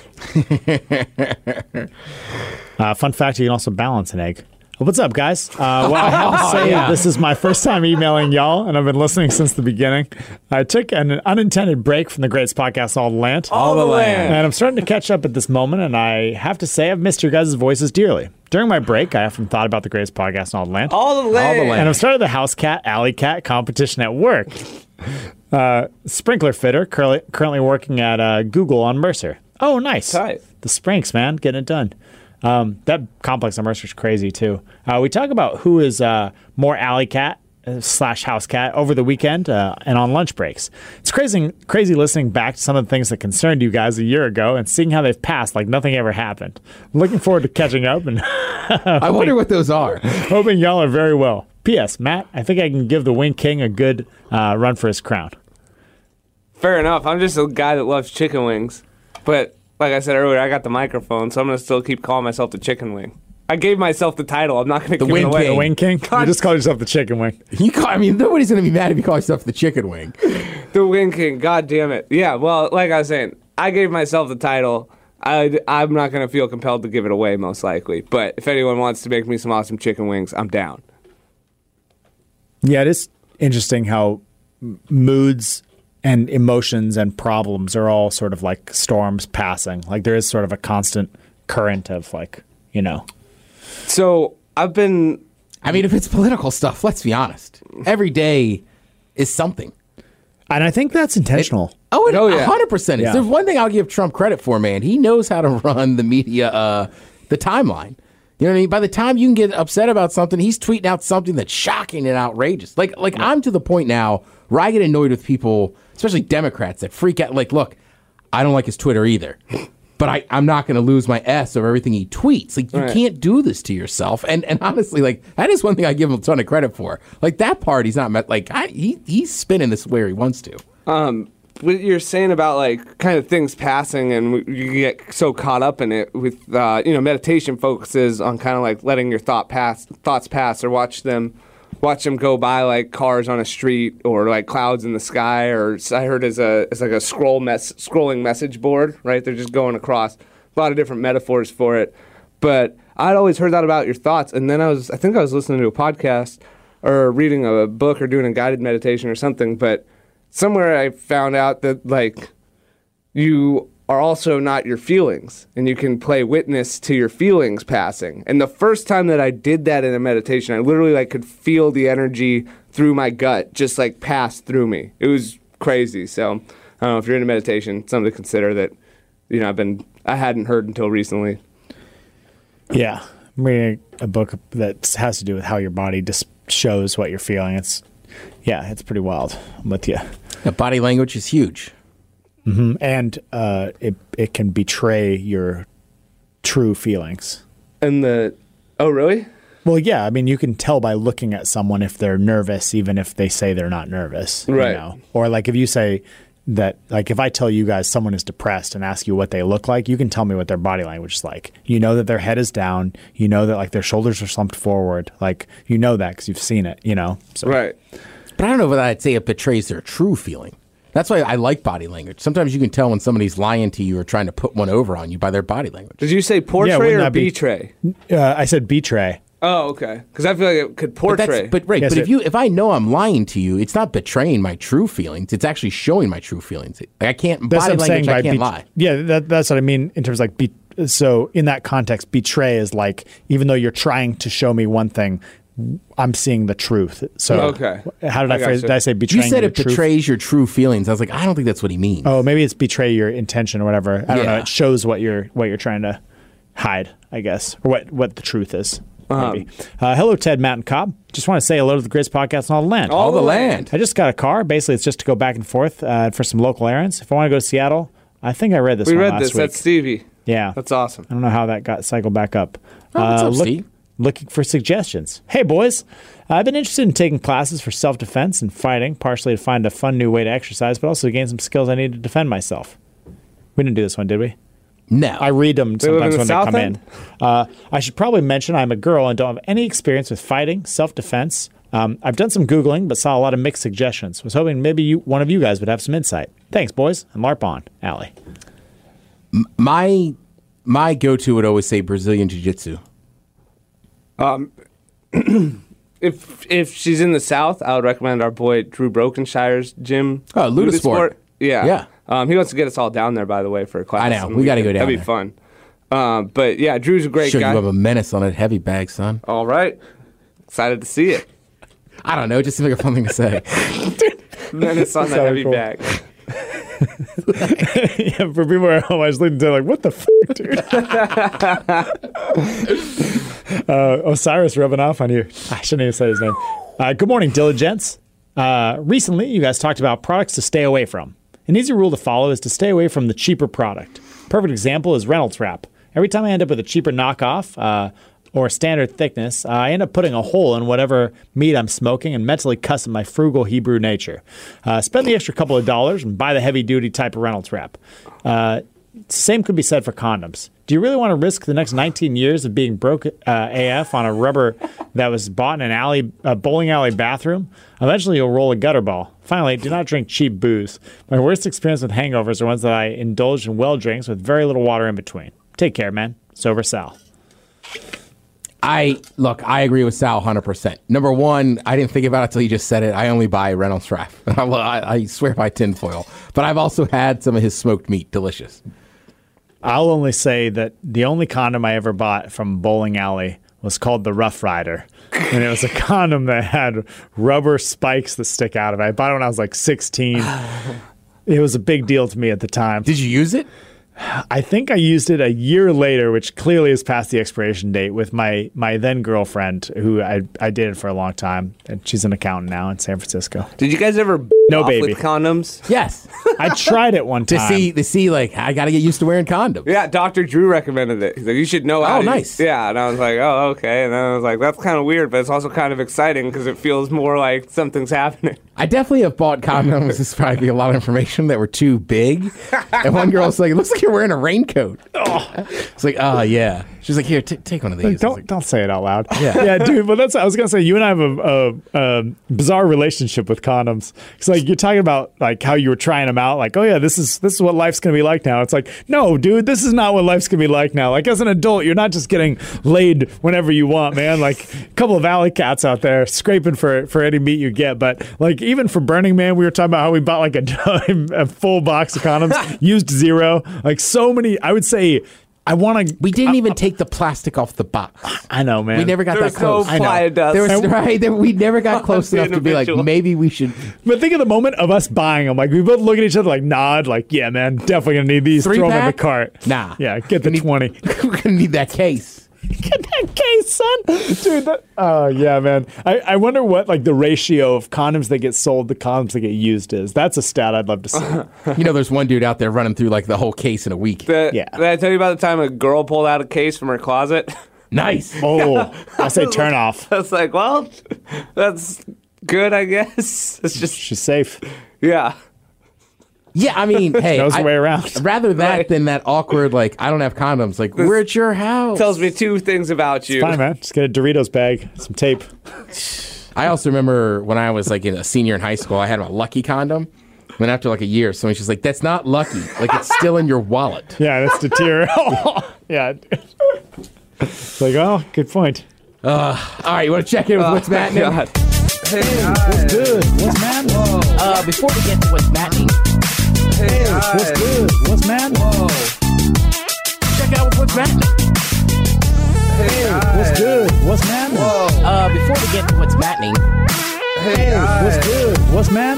Uh, fun fact, you can also balance an egg. What's up, guys? Uh, well, I have to say, yeah. this is my first time emailing y'all, and I've been listening since the beginning. I took an unintended break from the greatest podcast, All the Land. All the Land. And I'm starting to catch up at this moment, and I have to say, I've missed your guys' voices dearly. During my break, I often thought about the greatest podcast in all the land. All the land. All the land. And I've started the house cat, alley cat competition at work. Uh, sprinkler fitter, currently, currently working at uh, Google on Mercer. Oh, nice. Tight. The Sprinks, man, getting it done. Um, that complex on Mercer is crazy, too. Uh, we talk about who is uh, more alley cat uh, slash house cat over the weekend uh, and on lunch breaks. It's crazy, crazy listening back to some of the things that concerned you guys a year ago and seeing how they've passed like nothing ever happened. I'm looking forward to catching up and I wonder what those are. hoping y'all are very well. P S. Matt, I think I can give the Wing King a good uh, run for his crown. Fair enough. I'm just a guy that loves chicken wings, but like I said earlier, I got the microphone, so I'm gonna still keep calling myself the chicken wing. I gave myself the title. I'm not gonna give Wing it away. King. The Wing King? God. You just call yourself the Chicken Wing. You call, I mean, nobody's going to be mad if you call yourself the chicken wing. The Wing King. God damn it. Yeah. Well, like I was saying, I gave myself the title. I, I'm not gonna feel compelled to give it away, most likely. But if anyone wants to make me some awesome chicken wings, I'm down. Yeah, it is interesting how m- moods and emotions and problems are all sort of like storms passing. Like there is sort of a constant current of like, you know. So I've been. I mean, if it's political stuff, let's be honest. Every day is something. And I think that's intentional. Oh, it Oh, yeah. one hundred percent is. Yeah. There's one thing I'll give Trump credit for, man. He knows how to run the media, uh, the timeline. You know what I mean? By the time you can get upset about something, he's tweeting out something that's shocking and outrageous. Like, like I'm to the point now where I get annoyed with people, especially Democrats, that freak out. Like, look, I don't like his Twitter either, but I, I'm not going to lose my S over everything he tweets. Like, you Right. can't do this to yourself. And and honestly, like, that is one thing I give him a ton of credit for. Like, that part, he's not met. Like, I, he he's spinning this where he wants to. Um, what you're saying about like kind of things passing and you get so caught up in it with uh, you know meditation focuses on kind of like letting your thought pass thoughts pass or watch them watch them go by like cars on a street or like clouds in the sky, or I heard as a it's like a scroll mess scrolling message board, right? They're just going across. A lot of different metaphors for it. But I'd always heard that about your thoughts, and then I was I think I was listening to a podcast or reading a book or doing a guided meditation or something, but somewhere I found out that like you are also not your feelings, and you can play witness to your feelings passing. And the first time that I did that in a meditation, I literally like could feel the energy through my gut just like pass through me. It was crazy. So I don't know if you're into meditation, something to consider that, you know, I've been I hadn't heard until recently. Yeah, I'm reading a book that has to do with how your body just shows what you're feeling. It's yeah, it's pretty wild. I'm with you. The body language is huge. Mm-hmm. And uh, it it can betray your true feelings. And the oh really? Well, yeah. I mean, you can tell by looking at someone if they're nervous, even if they say they're not nervous. Right. You know? Or like if you say that, like if I tell you guys someone is depressed and ask you what they look like, you can tell me what their body language is like. You know that their head is down. You know that like their shoulders are slumped forward. Like you know that because you've seen it. You know. So. Right. But I don't know whether I'd say it betrays their true feeling. That's why I like body language. Sometimes you can tell when somebody's lying to you or trying to put one over on you by their body language. Did you say portray yeah, or betray? Be, uh, I said betray. Oh, okay. Because I feel like it could portray. But, but right, yes, but it, if you if I know I'm lying to you, it's not betraying my true feelings. It's actually showing my true feelings. Like I can't that's body what I'm language. saying I can't be, lie. Yeah, that, that's what I mean in terms of like be, so in that context, betray is like even though you're trying to show me one thing, I'm seeing the truth. So okay. How did I, I phrase? You. Did I say betraying? You said your it betrays truth? your true feelings. I was like, I don't think that's what he means. Oh, maybe it's betray your intention or whatever. I don't Yeah. know. It shows what you're what you're trying to hide, I guess, or what what the truth is. Maybe. Uh, uh, hello, Ted, Matt, and Cobb. Just want to say hello to the greatest podcast on all the land. All, all the land. I just got a car. Basically, it's just to go back and forth uh, for some local errands. If I want to go to Seattle, I think I read this. We one read last this. Week. That's Stevie. Yeah, that's awesome. I don't know how that got cycled back up. Oh, what's uh, up, look, Steve? Looking for suggestions. Hey, boys. I've been interested in taking classes for self-defense and fighting, partially to find a fun new way to exercise, but also to gain some skills I need to defend myself. We didn't do this one, did we? No. I read them They live sometimes in the when South they come End? in. Uh, I should probably mention I'm a girl and don't have any experience with fighting, self-defense. Um, I've done some Googling, but saw a lot of mixed suggestions. Was hoping maybe you, one of you guys would have some insight. Thanks, boys. And LARP on. Allie. My, my go-to would always say Brazilian Jiu-Jitsu. Um, if if she's in the South, I would recommend our boy Drew Brokenshire's gym. Oh, Ludasport. Yeah. Yeah. Um, he wants to get us all down there, by the way, for a class. I know. on the We gotta weekend. go down That'd be there. fun. Um, but yeah, Drew's a great Sure, guy. you have a menace on that heavy bag, son. All right. Excited to see it. I don't know. It just seems like a fun thing to say. Menace on that So heavy cool. bag. Yeah, for people at home, I was listening to like, what the f***, dude? uh, Osiris rubbing off on you. I shouldn't even say his name. Uh, good morning, diligents. Uh, recently, you guys talked about products to stay away from. An easy rule to follow is to stay away from the cheaper product. Perfect example is Reynolds Wrap. Every time I end up with a cheaper knockoff uh, or standard thickness, uh, I end up putting a hole in whatever meat I'm smoking and mentally cussing my frugal Hebrew nature. Uh, spend the extra couple of dollars and buy the heavy-duty type of Reynolds Wrap. Uh, same could be said for condoms. Do you really want to risk the next nineteen years of being broke uh, A F on a rubber that was bought in an alley, a bowling alley bathroom? Eventually, you'll roll a gutter ball. Finally, do not drink cheap booze. My worst experience with hangovers are ones that I indulged in well drinks with very little water in between. Take care, man. Sober Sal. I look. I agree with Sal one hundred percent. Number one, I didn't think about it until you just said it. I only buy Reynolds Wrap. Well, I, I swear by tinfoil. But I've also had some of his smoked meat. Delicious. I'll only say that the only condom I ever bought from bowling alley was called the Rough Rider. And it was a condom that had rubber spikes that stick out of it. I bought it when I was like sixteen. It was a big deal to me at the time. Did you use it? I think I used it a year later, which clearly is past the expiration date, with my, my then girlfriend, who I, I dated for a long time. And she's an accountant now in San Francisco. Did you guys ever No off baby. with condoms. Yes. I tried it one to time. see, to see, like, I got to get used to wearing condoms. Yeah, Doctor Drew recommended it. He's like, you should know how Oh, to nice. Yeah, and I was like, oh, okay. And then I was like, that's kind of weird, but it's also kind of exciting because it feels more like something's happening. I definitely have bought condoms. This is probably a lot of information that were too big. And one girl's like, it looks like you're wearing a raincoat. Oh. It's like, oh, yeah. She's like, here, t- take one of these. Don't like, don't say it out loud. Yeah. yeah, dude. But that's I was gonna say. You and I have a, a, a bizarre relationship with condoms. It's like you're talking about like how you were trying them out. Like, oh yeah, this is this is what life's gonna be like now. It's like, no, dude, this is not what life's gonna be like now. Like as an adult, you're not just getting laid whenever you want, man. Like a couple of alley cats out there scraping for for any meat you get. But like even for Burning Man, we were talking about how we bought like a, a full box of condoms, used zero. Like so many, I would say. I want to. We didn't I, even take the plastic off the box. I know, man. We never got There's that close. no I know. fly dust. There was, right, there, we never got close The enough to be like, individual. maybe we should. But think of the moment of us buying them. Like we both look at each other, like nod, like yeah, man, definitely gonna need these. Three Throw them in the pack? cart. Nah. Yeah, get the We need- twenty. We're gonna need that case. Get that case, son. Dude, that, oh yeah, man. I, I wonder what like the ratio of condoms that get sold to condoms that get used is. That's a stat I'd love to see. You know, there's one dude out there running through like the whole case in a week. The, Yeah. Did I tell you about the time a girl pulled out a case from her closet? Nice. Oh, I say turn off. I was like, well, that's good, I guess. It's just, She's safe. yeah. Yeah, I mean, hey, Knows the I- way around. rather that Right. than that awkward, like, I don't have condoms. Like, we're at your house. Tells me two things about you. Fine, man. Just get a Doritos bag, some tape. I also remember when I was like in a senior in high school, I had a Lucky condom. Then after like a year, someone she's like, "That's not Lucky. Like it's still in your wallet." Yeah, that's deteriorate. Yeah. It's like, oh, good point. Uh, all right, you want to check in with what's mattening? God. What's good? What's man? Uh, before we get to what's mattening, Hey, What's good? What's man? Check out with what's mattening. What's good? What's man? uh, before we get to what's mattening, What's good? What's man?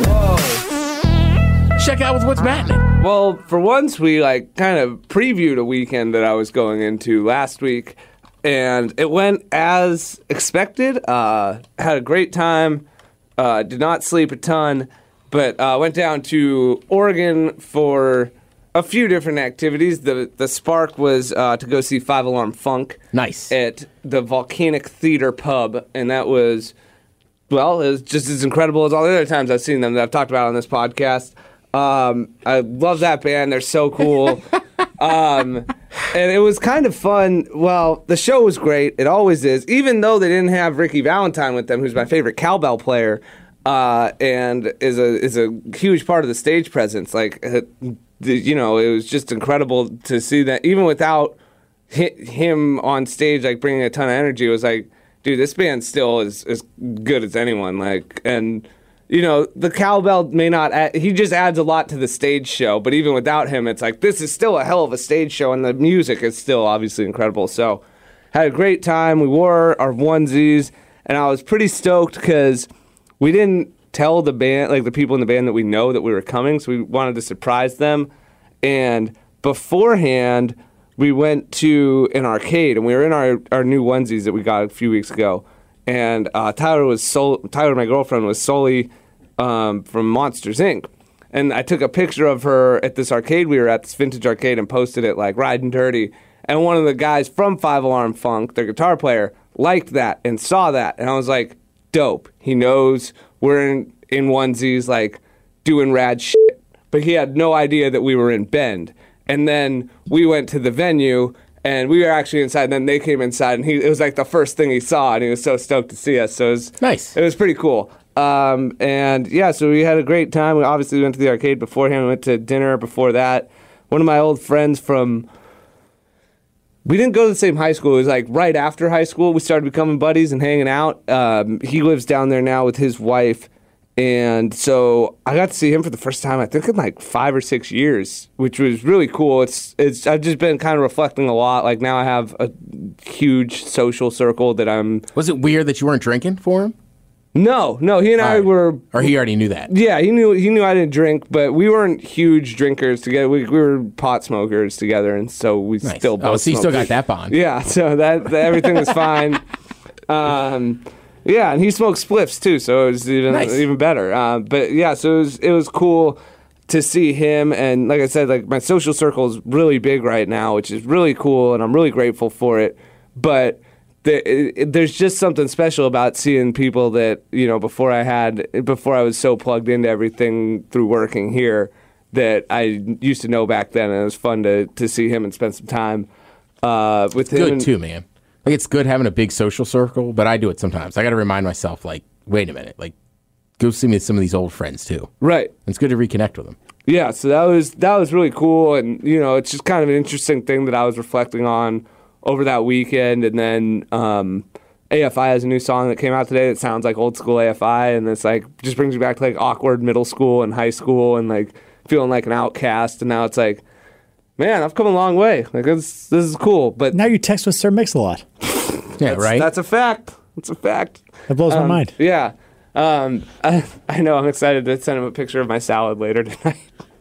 Check out with what's mattening. Well, for once, we like kind of previewed a weekend that I was going into last week, and it went as expected. Uh, had a great time. Uh, did not sleep a ton, but uh, went down to Oregon for a few different activities. The the spark was uh, to go see Five Alarm Funk. Nice. At the Volcanic Theater Pub, and that was, well, it was just as incredible as all the other times I've seen them that I've talked about on this podcast. Um, I love that band. They're so cool. um, and it was kind of fun. Well, the show was great. It always is. Even though they didn't have Ricky Valentine with them, who's my favorite cowbell player, uh, and is a is a huge part of the stage presence. Like, uh, the, you know, it was just incredible to see that. Even without hi- him on stage, like bringing a ton of energy, it was like, dude, this band still is as good as anyone. Like, and. You know, the cowbell may not add, he just adds a lot to the stage show, but even without him, it's like, this is still a hell of a stage show, and the music is still obviously incredible. So, had a great time. We wore our onesies, and I was pretty stoked because we didn't tell the band, like the people in the band that we know that we were coming, so we wanted to surprise them. And beforehand, we went to an arcade, and we were in our, our new onesies that we got a few weeks ago. And uh, Tyler was sol- Tyler, my girlfriend, was solely um, from Monsters Incorporated. And I took a picture of her at this arcade we were at, this vintage arcade, and posted it like Riding Dirty. And one of the guys from Five Alarm Funk, their guitar player, liked that and saw that. And I was like, dope. He knows we're in, in onesies, like doing rad shit. But he had no idea that we were in Bend. And then we went to the venue. And we were actually inside, and then they came inside, and he it was like the first thing he saw, and he was so stoked to see us. So it was Nice. It was pretty cool. Um, and yeah, so we had a great time. We obviously went to the arcade beforehand. We went to dinner before that. One of my old friends from, we didn't go to the same high school. It was like right after high school, we started becoming buddies and hanging out. Um, he lives down there now with his wife. And so I got to see him for the first time, I think in like five or six years, which was really cool. It's it's I've just been kind of reflecting a lot. Like now I have a huge social circle that I'm. Was it weird that you weren't drinking for him? No, no, he and I All right. were. Or he already knew that? Yeah, he knew he knew I didn't drink, but we weren't huge drinkers together. We, we were pot smokers together, and so we Nice. still both. Oh, so you still smoked. got that bond. Yeah, so that, that everything was fine. Um, Yeah, and he smoked spliffs too, so it was even Nice. even better. Uh, but yeah, so it was it was cool to see him, and like I said, like my social circle is really big right now, which is really cool, and I'm really grateful for it. But the, it, there's just something special about seeing people that you know before I had before I was so plugged into everything through working here that I used to know back then, and it was fun to to see him and spend some time uh, with him. Good and, too, man. Like it's good having a big social circle, but I do it sometimes. I got to remind myself, like, wait a minute, like, go see me with some of these old friends too. Right. And it's good to reconnect with them. Yeah, so that was that was really cool, and you know, it's just kind of an interesting thing that I was reflecting on over that weekend, and then um, A F I has a new song that came out today that sounds like old school A F I, and it's like just brings me back to like awkward middle school and high school, and like feeling like an outcast, and now it's like, man, I've come a long way. Like this, this is cool, but Now you text with Sir Mix-a-Lot. Yeah, that's, right? That's a fact. That's a fact. That blows my Um, mind. Yeah. Um, I, I know. I'm excited to send him a picture of my salad later tonight.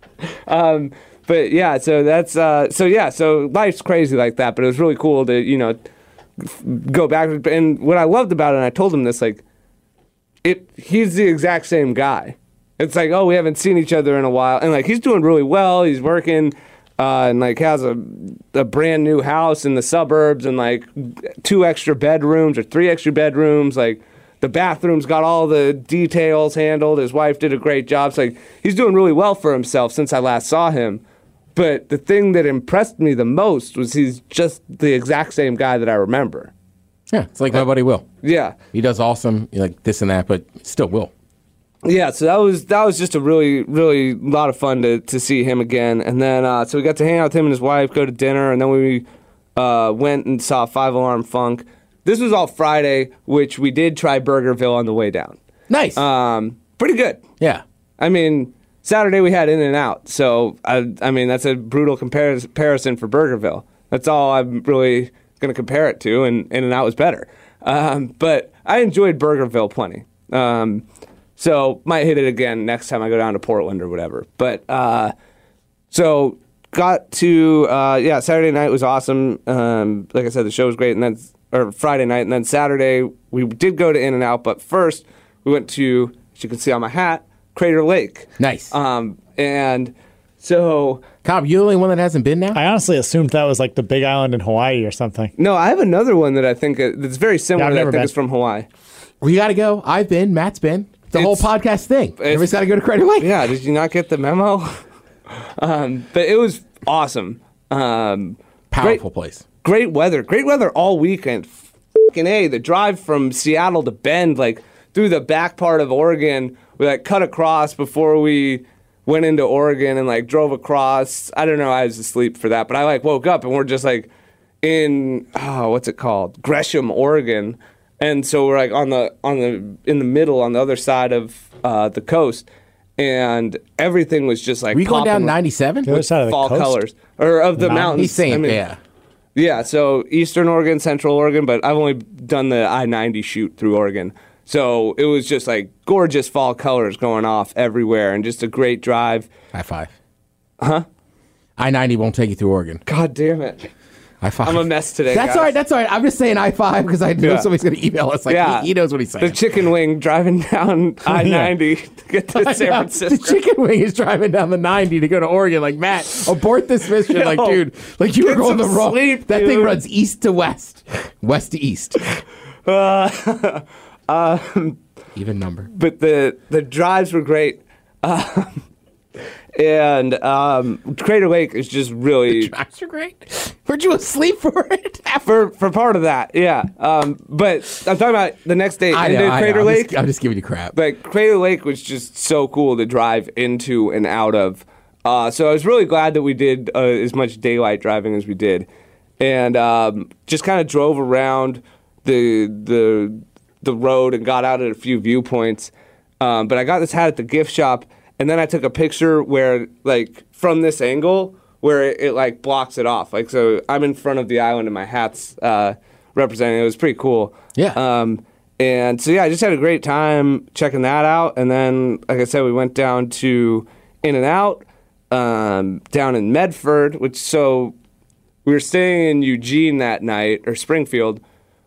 um, but yeah, so that's uh, so yeah, so life's crazy like that. But it was really cool to you know f- go back. And what I loved about it, and I told him this, like, it. He's the exact same guy. It's like, oh, we haven't seen each other in a while, and like he's doing really well. He's working. Uh, and like has a a brand new house in the suburbs and like two extra bedrooms or three extra bedrooms. Like the bathroom's got all the details handled. His wife did a great job. So like he's doing really well for himself since I last saw him. But the thing that impressed me the most was he's just the exact same guy that I remember. Yeah, it's like my buddy Will. Yeah. He does awesome, like this and that, but still Will. Yeah, so that was that was just a really, really lot of fun to, to see him again. And then, uh, so we got to hang out with him and his wife, go to dinner, and then we uh, went and saw Five Alarm Funk. This was all Friday, which we did try Burgerville on the way down. Nice. Um, pretty good. Yeah. I mean, Saturday we had In-N-Out, so I, I mean that's a brutal compar- comparison for Burgerville. That's all I'm really going to compare it to, and In-N-Out was better. Um, but I enjoyed Burgerville plenty. Um, So might hit it again next time I go down to Portland or whatever. But uh, so got to uh, yeah Saturday night was awesome. Um, like I said, the show was great, and then or Friday night, and then Saturday we did go to In-N-Out. But first we went to, as you can see on my hat, Crater Lake. Nice. Um, and so Cobb, you the only one that hasn't been now? I honestly assumed that was like the big island in Hawaii or something. no, I have another one that I think uh, that's very similar. Yeah, I've that I never think been. is from Hawaii. We got to go. I've been. Matt's been. The whole It's- podcast thing. Everybody's got to go to Crater Lake. Yeah, did you not get the memo? um, but it was awesome. Um, Powerful great, place. Great weather. Great weather all weekend. Fucking A, the drive from Seattle to Bend, like through the back part of Oregon, we like cut across before we went into Oregon and like drove across. I don't know, I was asleep for that, but I like woke up and we're just like in, oh, what's it called? Gresham, Oregon. And so we're like on the on the in the middle on the other side of uh, the coast, and everything was just like Were you going popping down with ninety-seven? The other side of the fall coast? colors or of the Mountains? mountains. He's saying, I mean, yeah. yeah. So Eastern Oregon, Central Oregon, but I've only done the I ninety shoot through Oregon, so it was just like gorgeous fall colors going off everywhere, and just a great drive. High five. Huh? I ninety won't take you through Oregon. God damn it! High five. I'm a mess today. That's guys. all right. That's all right. I'm just saying I five because I know Yeah. somebody's going to email us. Like, Yeah. he, he knows what he's saying. The chicken wing driving down I ninety to get to San Yeah, Francisco. The chicken wing is driving down the ninety to go to Oregon. Like, Matt, abort this mission. Like, Yo, dude, like you were get going the some wrong. sleep, that thing dude. runs east to west, west to east. Uh, um, Even number. but the the drives were great. Um, and um, Crater Lake is just really Drives are great. Weren't you asleep for it? for for part of that, yeah. Um, but I'm talking about the next day I into know, I Crater know. I'm Lake. just, I'm just giving you crap. But Crater Lake was just so cool to drive into and out of. Uh, so I was really glad that we did uh, as much daylight driving as we did, and um, just kind of drove around the the the road and got out at a few viewpoints. Um, but I got this hat at the gift shop, and then I took a picture where, like, from this angle, where it, it like blocks it off. Like, so I'm in front of the island, and my hat's uh, representing. It was pretty cool. Yeah. Um, and so yeah, I just had a great time checking that out. And then, like I said, we went down to In-N-Out, um, down in Medford, which so we were staying in Eugene that night, or Springfield,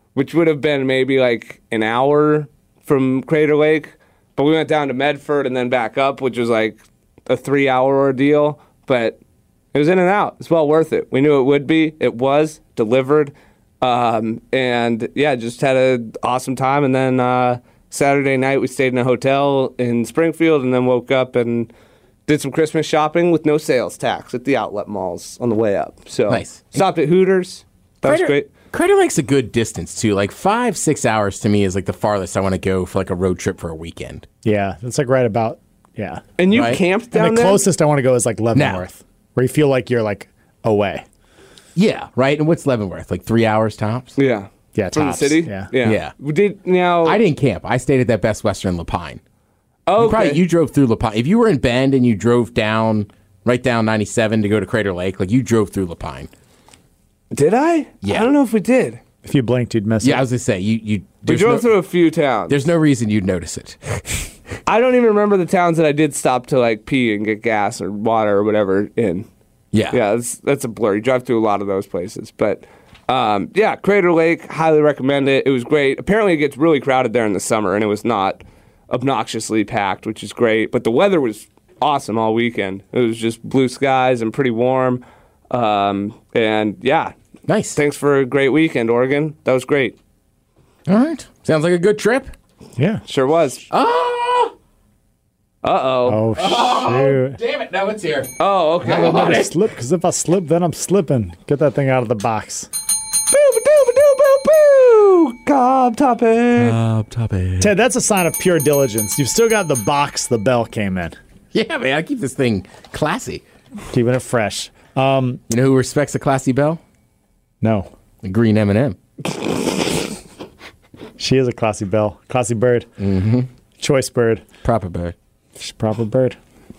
which would have been maybe like an hour from Crater Lake. But we went down to Medford and then back up, which was like a three-hour ordeal. But it was in and out. It's well worth it. We knew it would be. It was delivered. Um, and, yeah, just had an awesome time. And then uh, Saturday night we stayed in a hotel in Springfield and then woke up and did some Christmas shopping with no sales tax at the outlet malls on the way up. So nice. Stopped at Hooters. That Crater, was great. Crater Lake's a good distance, too. Like five, six hours to me is like the farthest I want to go for like a road trip for a weekend. Yeah, it's like right about, yeah. And you Right? camped down And the there? closest I want to go is like Leavenworth, where you feel like you're like away. Yeah, right? And what's Leavenworth? Like three hours tops? Yeah. Yeah, From tops. the city? Yeah. Yeah. Yeah. We did, now, I didn't camp. I stayed at that Best Western La Pine. oh, You okay. probably you drove through La Pine. If you were in Bend and you drove down, right down ninety-seven to go to Crater Lake, like you drove through La Pine. Did I? Yeah. I don't know if we did. If you blinked, you'd miss Yeah, it. I was gonna say you. you We there's drove no, through a few towns. There's no reason you'd notice it. I don't even remember the towns that I did stop to like pee and get gas or water or whatever in. Yeah, Yeah, that's, that's a blur. You drive through a lot of those places. But um, yeah, Crater Lake, highly recommend it. It was great. Apparently it gets really crowded there in the summer, and it was not obnoxiously packed, which is great. But the weather was awesome all weekend. It was just blue skies and pretty warm. Um, and yeah, nice. thanks for a great weekend, Oregon. That was great. All right, sounds like a good trip. Yeah. Sure was. Oh, Uh-oh. Oh, shoot. damn it! Now it's here. Oh, okay. I don't let it slip, because if I slip, then I'm slipping. Get that thing out of the box. Boo-ba-doo-ba-doo-boo-boo! Cobb topic. Up topic. Ted, that's a sign of pure diligence. You've still got the box the bell came in. Yeah, man, I keep this thing classy. Keeping it fresh. Um, You know who respects a classy bell? no. The green M and M. She is a classy bell. Classy bird. Mm-hmm. Choice bird. Proper bird. She's a proper bird.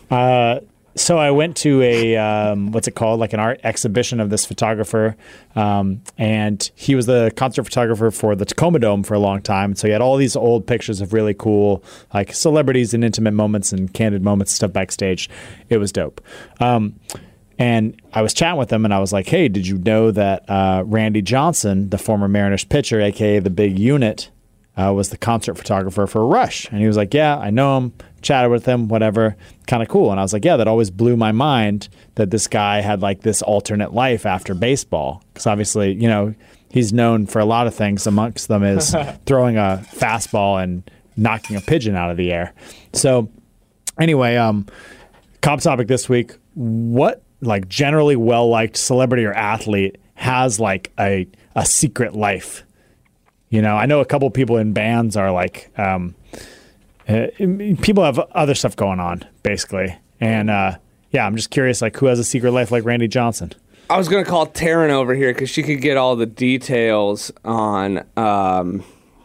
Uh, so I went to a, um, what's it called? Like an art exhibition of this photographer. Um, and he was the concert photographer for the Tacoma Dome for a long time. So he had all these old pictures of really cool, like celebrities and intimate moments and candid moments, stuff backstage. It was dope. Um, And I was chatting with him, and I was like, hey, did you know that uh, Randy Johnson, the former Mariners pitcher, a k a the Big Unit, uh, was the concert photographer for Rush? And he was like, yeah, I know him, chatted with him, whatever, kind of cool. And I was like, yeah, that always blew my mind that this guy had like this alternate life after baseball. Because obviously, you know, he's known for a lot of things. Amongst them is throwing a fastball and knocking a pigeon out of the air. So anyway, um, Cobb topic this week, what like generally well-liked celebrity or athlete has like a a secret life? You know, I know a couple people in bands are like, um, uh, people have other stuff going on, basically. And uh, yeah, I'm just curious, like, who has a secret life like Randy Johnson? I was going to call Taryn over here because she could get all the details on... Um,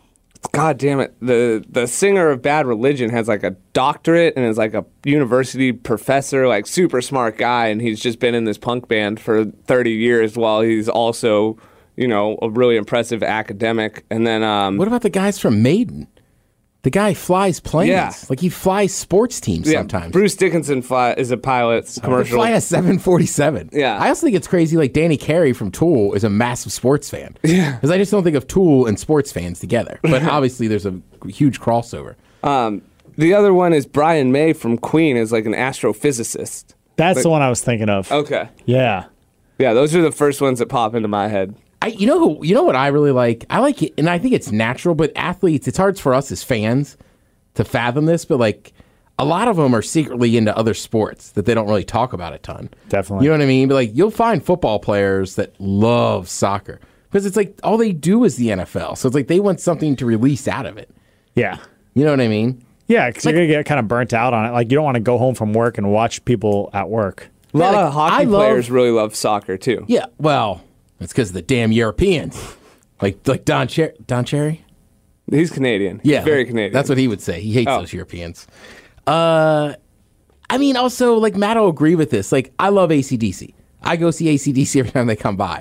God damn it. The the singer of Bad Religion has like a doctorate and is like a university professor, like super smart guy, and he's just been in this punk band for thirty years while he's also, you know, a really impressive academic. And then um What about the guys from Maiden? The guy flies planes. Yeah. Like he flies sports teams yeah, sometimes. Bruce Dickinson fly, is a pilot They commercial. fly a seven forty-seven. Yeah. I also think it's crazy, like Danny Carey from Tool is a massive sports fan. Yeah. Because I just don't think of Tool and sports fans together. But obviously there's a huge crossover. Um, the other one is Brian May from Queen is like an astrophysicist. That's Like- the one I was thinking of. Okay. Yeah. Yeah, those are the first ones that pop into my head. I, you know, who, you know what I really like? I like it, and I think it's natural. But athletes, it's hard for us as fans to fathom this. But like, a lot of them are secretly into other sports that they don't really talk about a ton. Definitely. You know what I mean? But like, you'll find football players that love soccer because it's like all they do is the N F L. So it's like they want something to release out of it. Yeah. You know what I mean? Yeah, because you're going to get kind of burnt out on it. Like, you don't want to go home from work and watch people at work. A lot Yeah, like, of hockey I love- players really love soccer too. Yeah. Well, it's because of the damn Europeans, like like Don Cher- Don Cherry. He's Canadian. Yeah, He's very Canadian. That's what he would say. He hates Oh. those Europeans. Uh, I mean, also, like, Matt will agree with this. Like, I love A C D C. I go see A C D C every time they come by.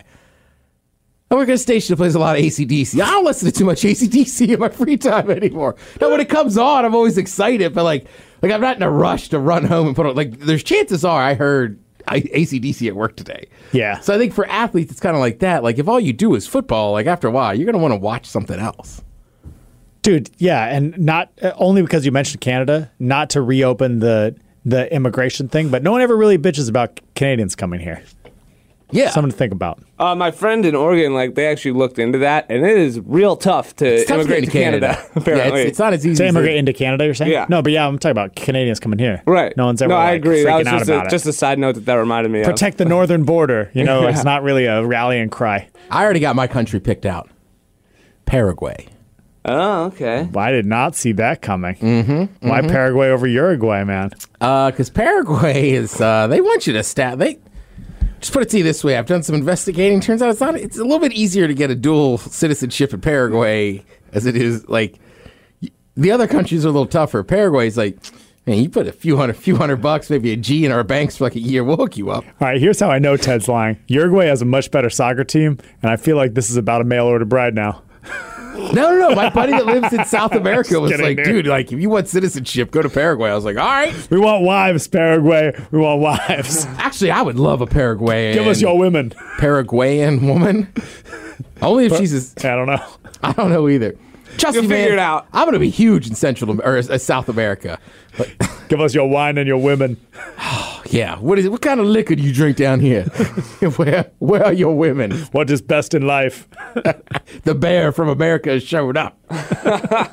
I work at a station that plays a lot of A C D C. I don't listen to too much A C D C in my free time anymore. Now, when it comes on, I'm always excited, but, like, like I'm not in a rush to run home and put on. Like, there's chances are I heard A C D C at work today. Yeah. So I think for athletes, it's kind of like that. Like if all you do is football, like after a while, you're going to want to watch something else. Dude, yeah, and not uh, only because you mentioned Canada, not to reopen the the immigration thing, but no one ever really bitches about Canadians coming here. Yeah. Something to think about. Uh, my friend in Oregon, like they actually looked into that, and it is real tough to It's tough immigrate to to get Canada. into Canada. apparently, Yeah, it's, it's not as easy To as immigrate it- into Canada, you're saying? Yeah. No, but yeah, I'm talking about Canadians coming here. right? No one's ever No, I like, agree. That was freaking out just a, about it. just a side note that that reminded me Protect the northern border. You know, it's not really a rallying cry. I already got my country picked out. Paraguay. of. Oh, okay. Well, I did not see that coming. Mm-hmm. Why Paraguay over Uruguay, man? Because Paraguay is, uh, they want you to stat. They just put it to you this way. I've done some investigating. Turns out it's not. It's a little bit easier to get a dual citizenship in Paraguay as it is like the other countries are a little tougher. Paraguay's like, man, you put a few hundred, few hundred bucks, maybe a G in our banks for like a year, we'll hook you up. All right, here's how I know Ted's lying. Uruguay has a much better soccer team, and I feel like this is about a mail order bride now. No, no, no. My buddy that lives in South America was kidding, like, dude. dude, like if you want citizenship, go to Paraguay. I was like, all right. We want wives, Paraguay. We want wives. Actually, I would love a Paraguayan. Give us your women. Paraguayan woman. Only if she's. A, I don't know. I don't know either. Trust You'll me, figure man, it out. I'm gonna be huge in Central Am- or uh, South America. But Give us your wine and your women. yeah, what is it? What kind of liquor do you drink down here? where Where are your women? What is best in life? The bear from America has showed up. uh,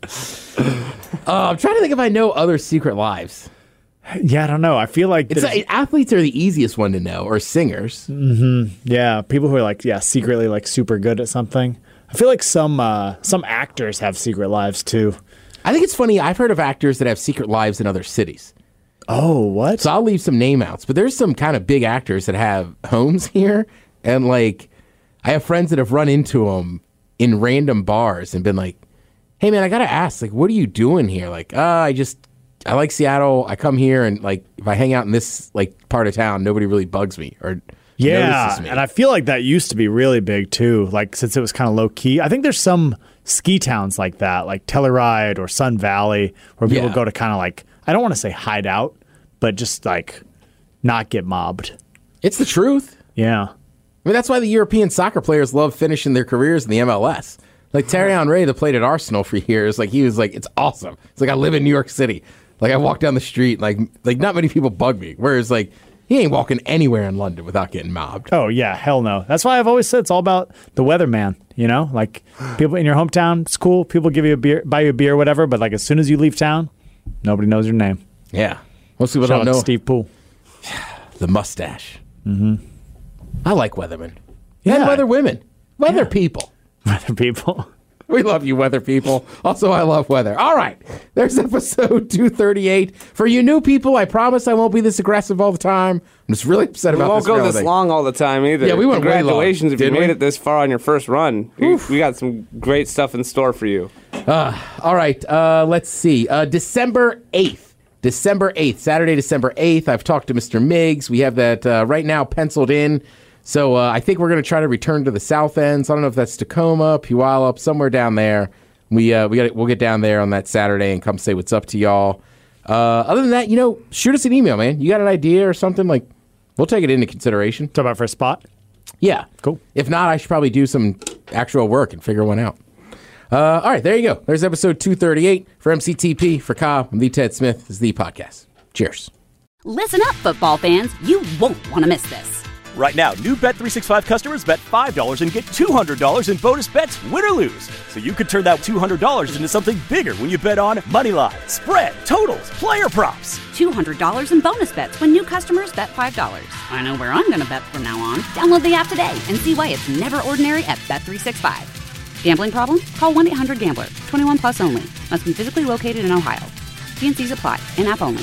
I'm trying to think if I know other secret lives. Yeah, I don't know. I feel like It's there's- like, athletes are the easiest one to know, or singers. yeah, people who are like yeah, secretly like super good at something. I feel like some uh, some actors have secret lives too. I think it's funny. I've heard of actors that have secret lives in other cities. Oh, what? So I'll leave some name outs, but there's some kind of big actors that have homes here, and like I have friends that have run into them in random bars and been like, "Hey, man, I gotta ask, like, what are you doing here?" Like, uh, I just I like Seattle. I come here, and like if I hang out in this like part of town, nobody really bugs me or Yeah, notices me. and I feel like that used to be really big too. Like since it was kind of low key. I think there's some ski towns like that, like Telluride or Sun Valley, where people Yeah. go to kind of like I don't want to say hide out, but just like not get mobbed. It's the truth. Yeah. I mean, that's why the European soccer players love finishing their careers in the M L S. Like Terry Henry that played at Arsenal for years, like he was like, it's awesome. It's like I live in New York City. Like I walk down the street, like like not many people bug me. Whereas like he ain't walking anywhere in London without getting mobbed. Oh yeah, hell no. That's why I've always said it's all about the weatherman. You know, like people in your hometown, it's cool. People give you a beer, buy you a beer, whatever. But like as soon as you leave town, nobody knows your name. Yeah, most people Shout don't out to know Steve Poole. the mustache. Mm-hmm. I like weathermen. Yeah. And weather women, weather Yeah. people. Weather people. We love you, weather people. Also, I love weather. All right. There's episode two thirty-eight. For you new people, I promise I won't be this aggressive all the time. I'm just really upset We about won't this go Grail this thing. long all the time either. Yeah, we went way long, Congratulations if you didn't made we? it this far on your first run. We, we got some great stuff in store for you. All right. Uh, let's see. Uh, December eighth. December eighth. Saturday, December eighth. I've talked to Mister Miggs. We have that uh, right now penciled in. So uh, I think we're going to try to return to the south ends. I don't know if that's Tacoma, Puyallup, somewhere down there. We uh, we got we'll get down there on that Saturday and come say what's up to y'all. Uh, other than that, you know, shoot us an email, man. You got an idea or something? Like, we'll take it into consideration. Talk about for a spot. Yeah, Cool. If not, I should probably do some actual work and figure one out. Uh, all right, there you go. There's episode two thirty-eight for M C T P. For Cobb, I'm the Ted Smith. This is the podcast. Cheers. Listen up, football fans. You won't want to miss this. Right now, new Bet three sixty-five customers bet five dollars and get two hundred dollars in bonus bets, win or lose. So you could turn that two hundred dollars into something bigger when you bet on money line, spread, totals, player props. two hundred dollars in bonus bets when new customers bet five dollars. I know where I'm going to bet from now on. Download the app today and see why it's never ordinary at Bet three sixty-five. Gambling problem? Call one eight hundred gambler. twenty-one plus only. Must be physically located in Ohio. T N Cs apply. In-app only.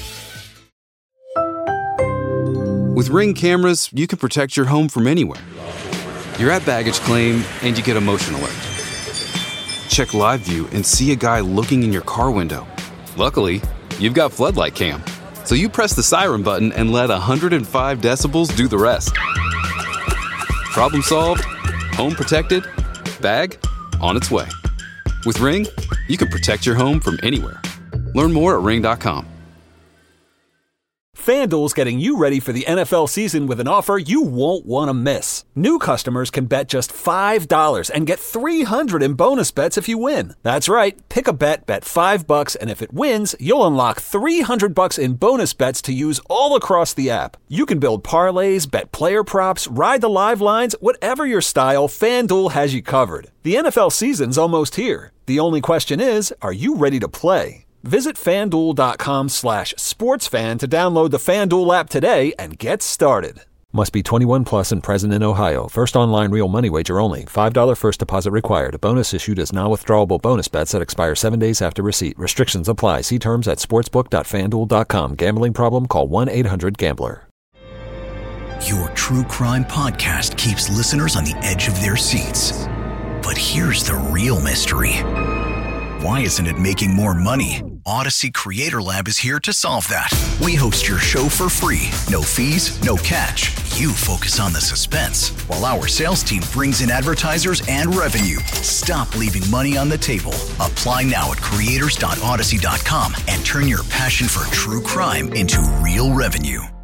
With Ring cameras, you can protect your home from anywhere. You're at baggage claim and you get a motion alert. Check live view and see a guy looking in your car window. Luckily, you've got Floodlight Cam. So you press the siren button and let one hundred five decibels do the rest. Problem solved, home protected, bag on its way. With Ring, you can protect your home from anywhere. Learn more at ring dot com. FanDuel's getting you ready for the N F L season with an offer you won't want to miss. New customers can bet just five dollars and get three hundred dollars in bonus bets if you win. That's right. Pick a bet, bet five bucks, and if it wins, you'll unlock three hundred bucks in bonus bets to use all across the app. You can build parlays, bet player props, ride the live lines, whatever your style, FanDuel has you covered. The N F L season's almost here. The only question is, are you ready to play? Visit FanDuel.com slash sportsfan to download the FanDuel app today and get started. Must be twenty-one plus and present in Ohio. First online real money wager only. five dollars first deposit required. Bonus issued as non-withdrawable bonus bets that expire seven days after receipt. Restrictions apply. See terms at sportsbook dot fan duel dot com. Gambling problem? Call one eight hundred gambler. Your true crime podcast keeps listeners on the edge of their seats. But here's the real mystery. Why isn't it making more money? Odyssey Creator Lab is here to solve that. We host your show for free. No fees, no catch. You focus on the suspense, while our sales team brings in advertisers and revenue. Stop leaving money on the table. Apply now at creators dot odyssey dot com and turn your passion for true crime into real revenue.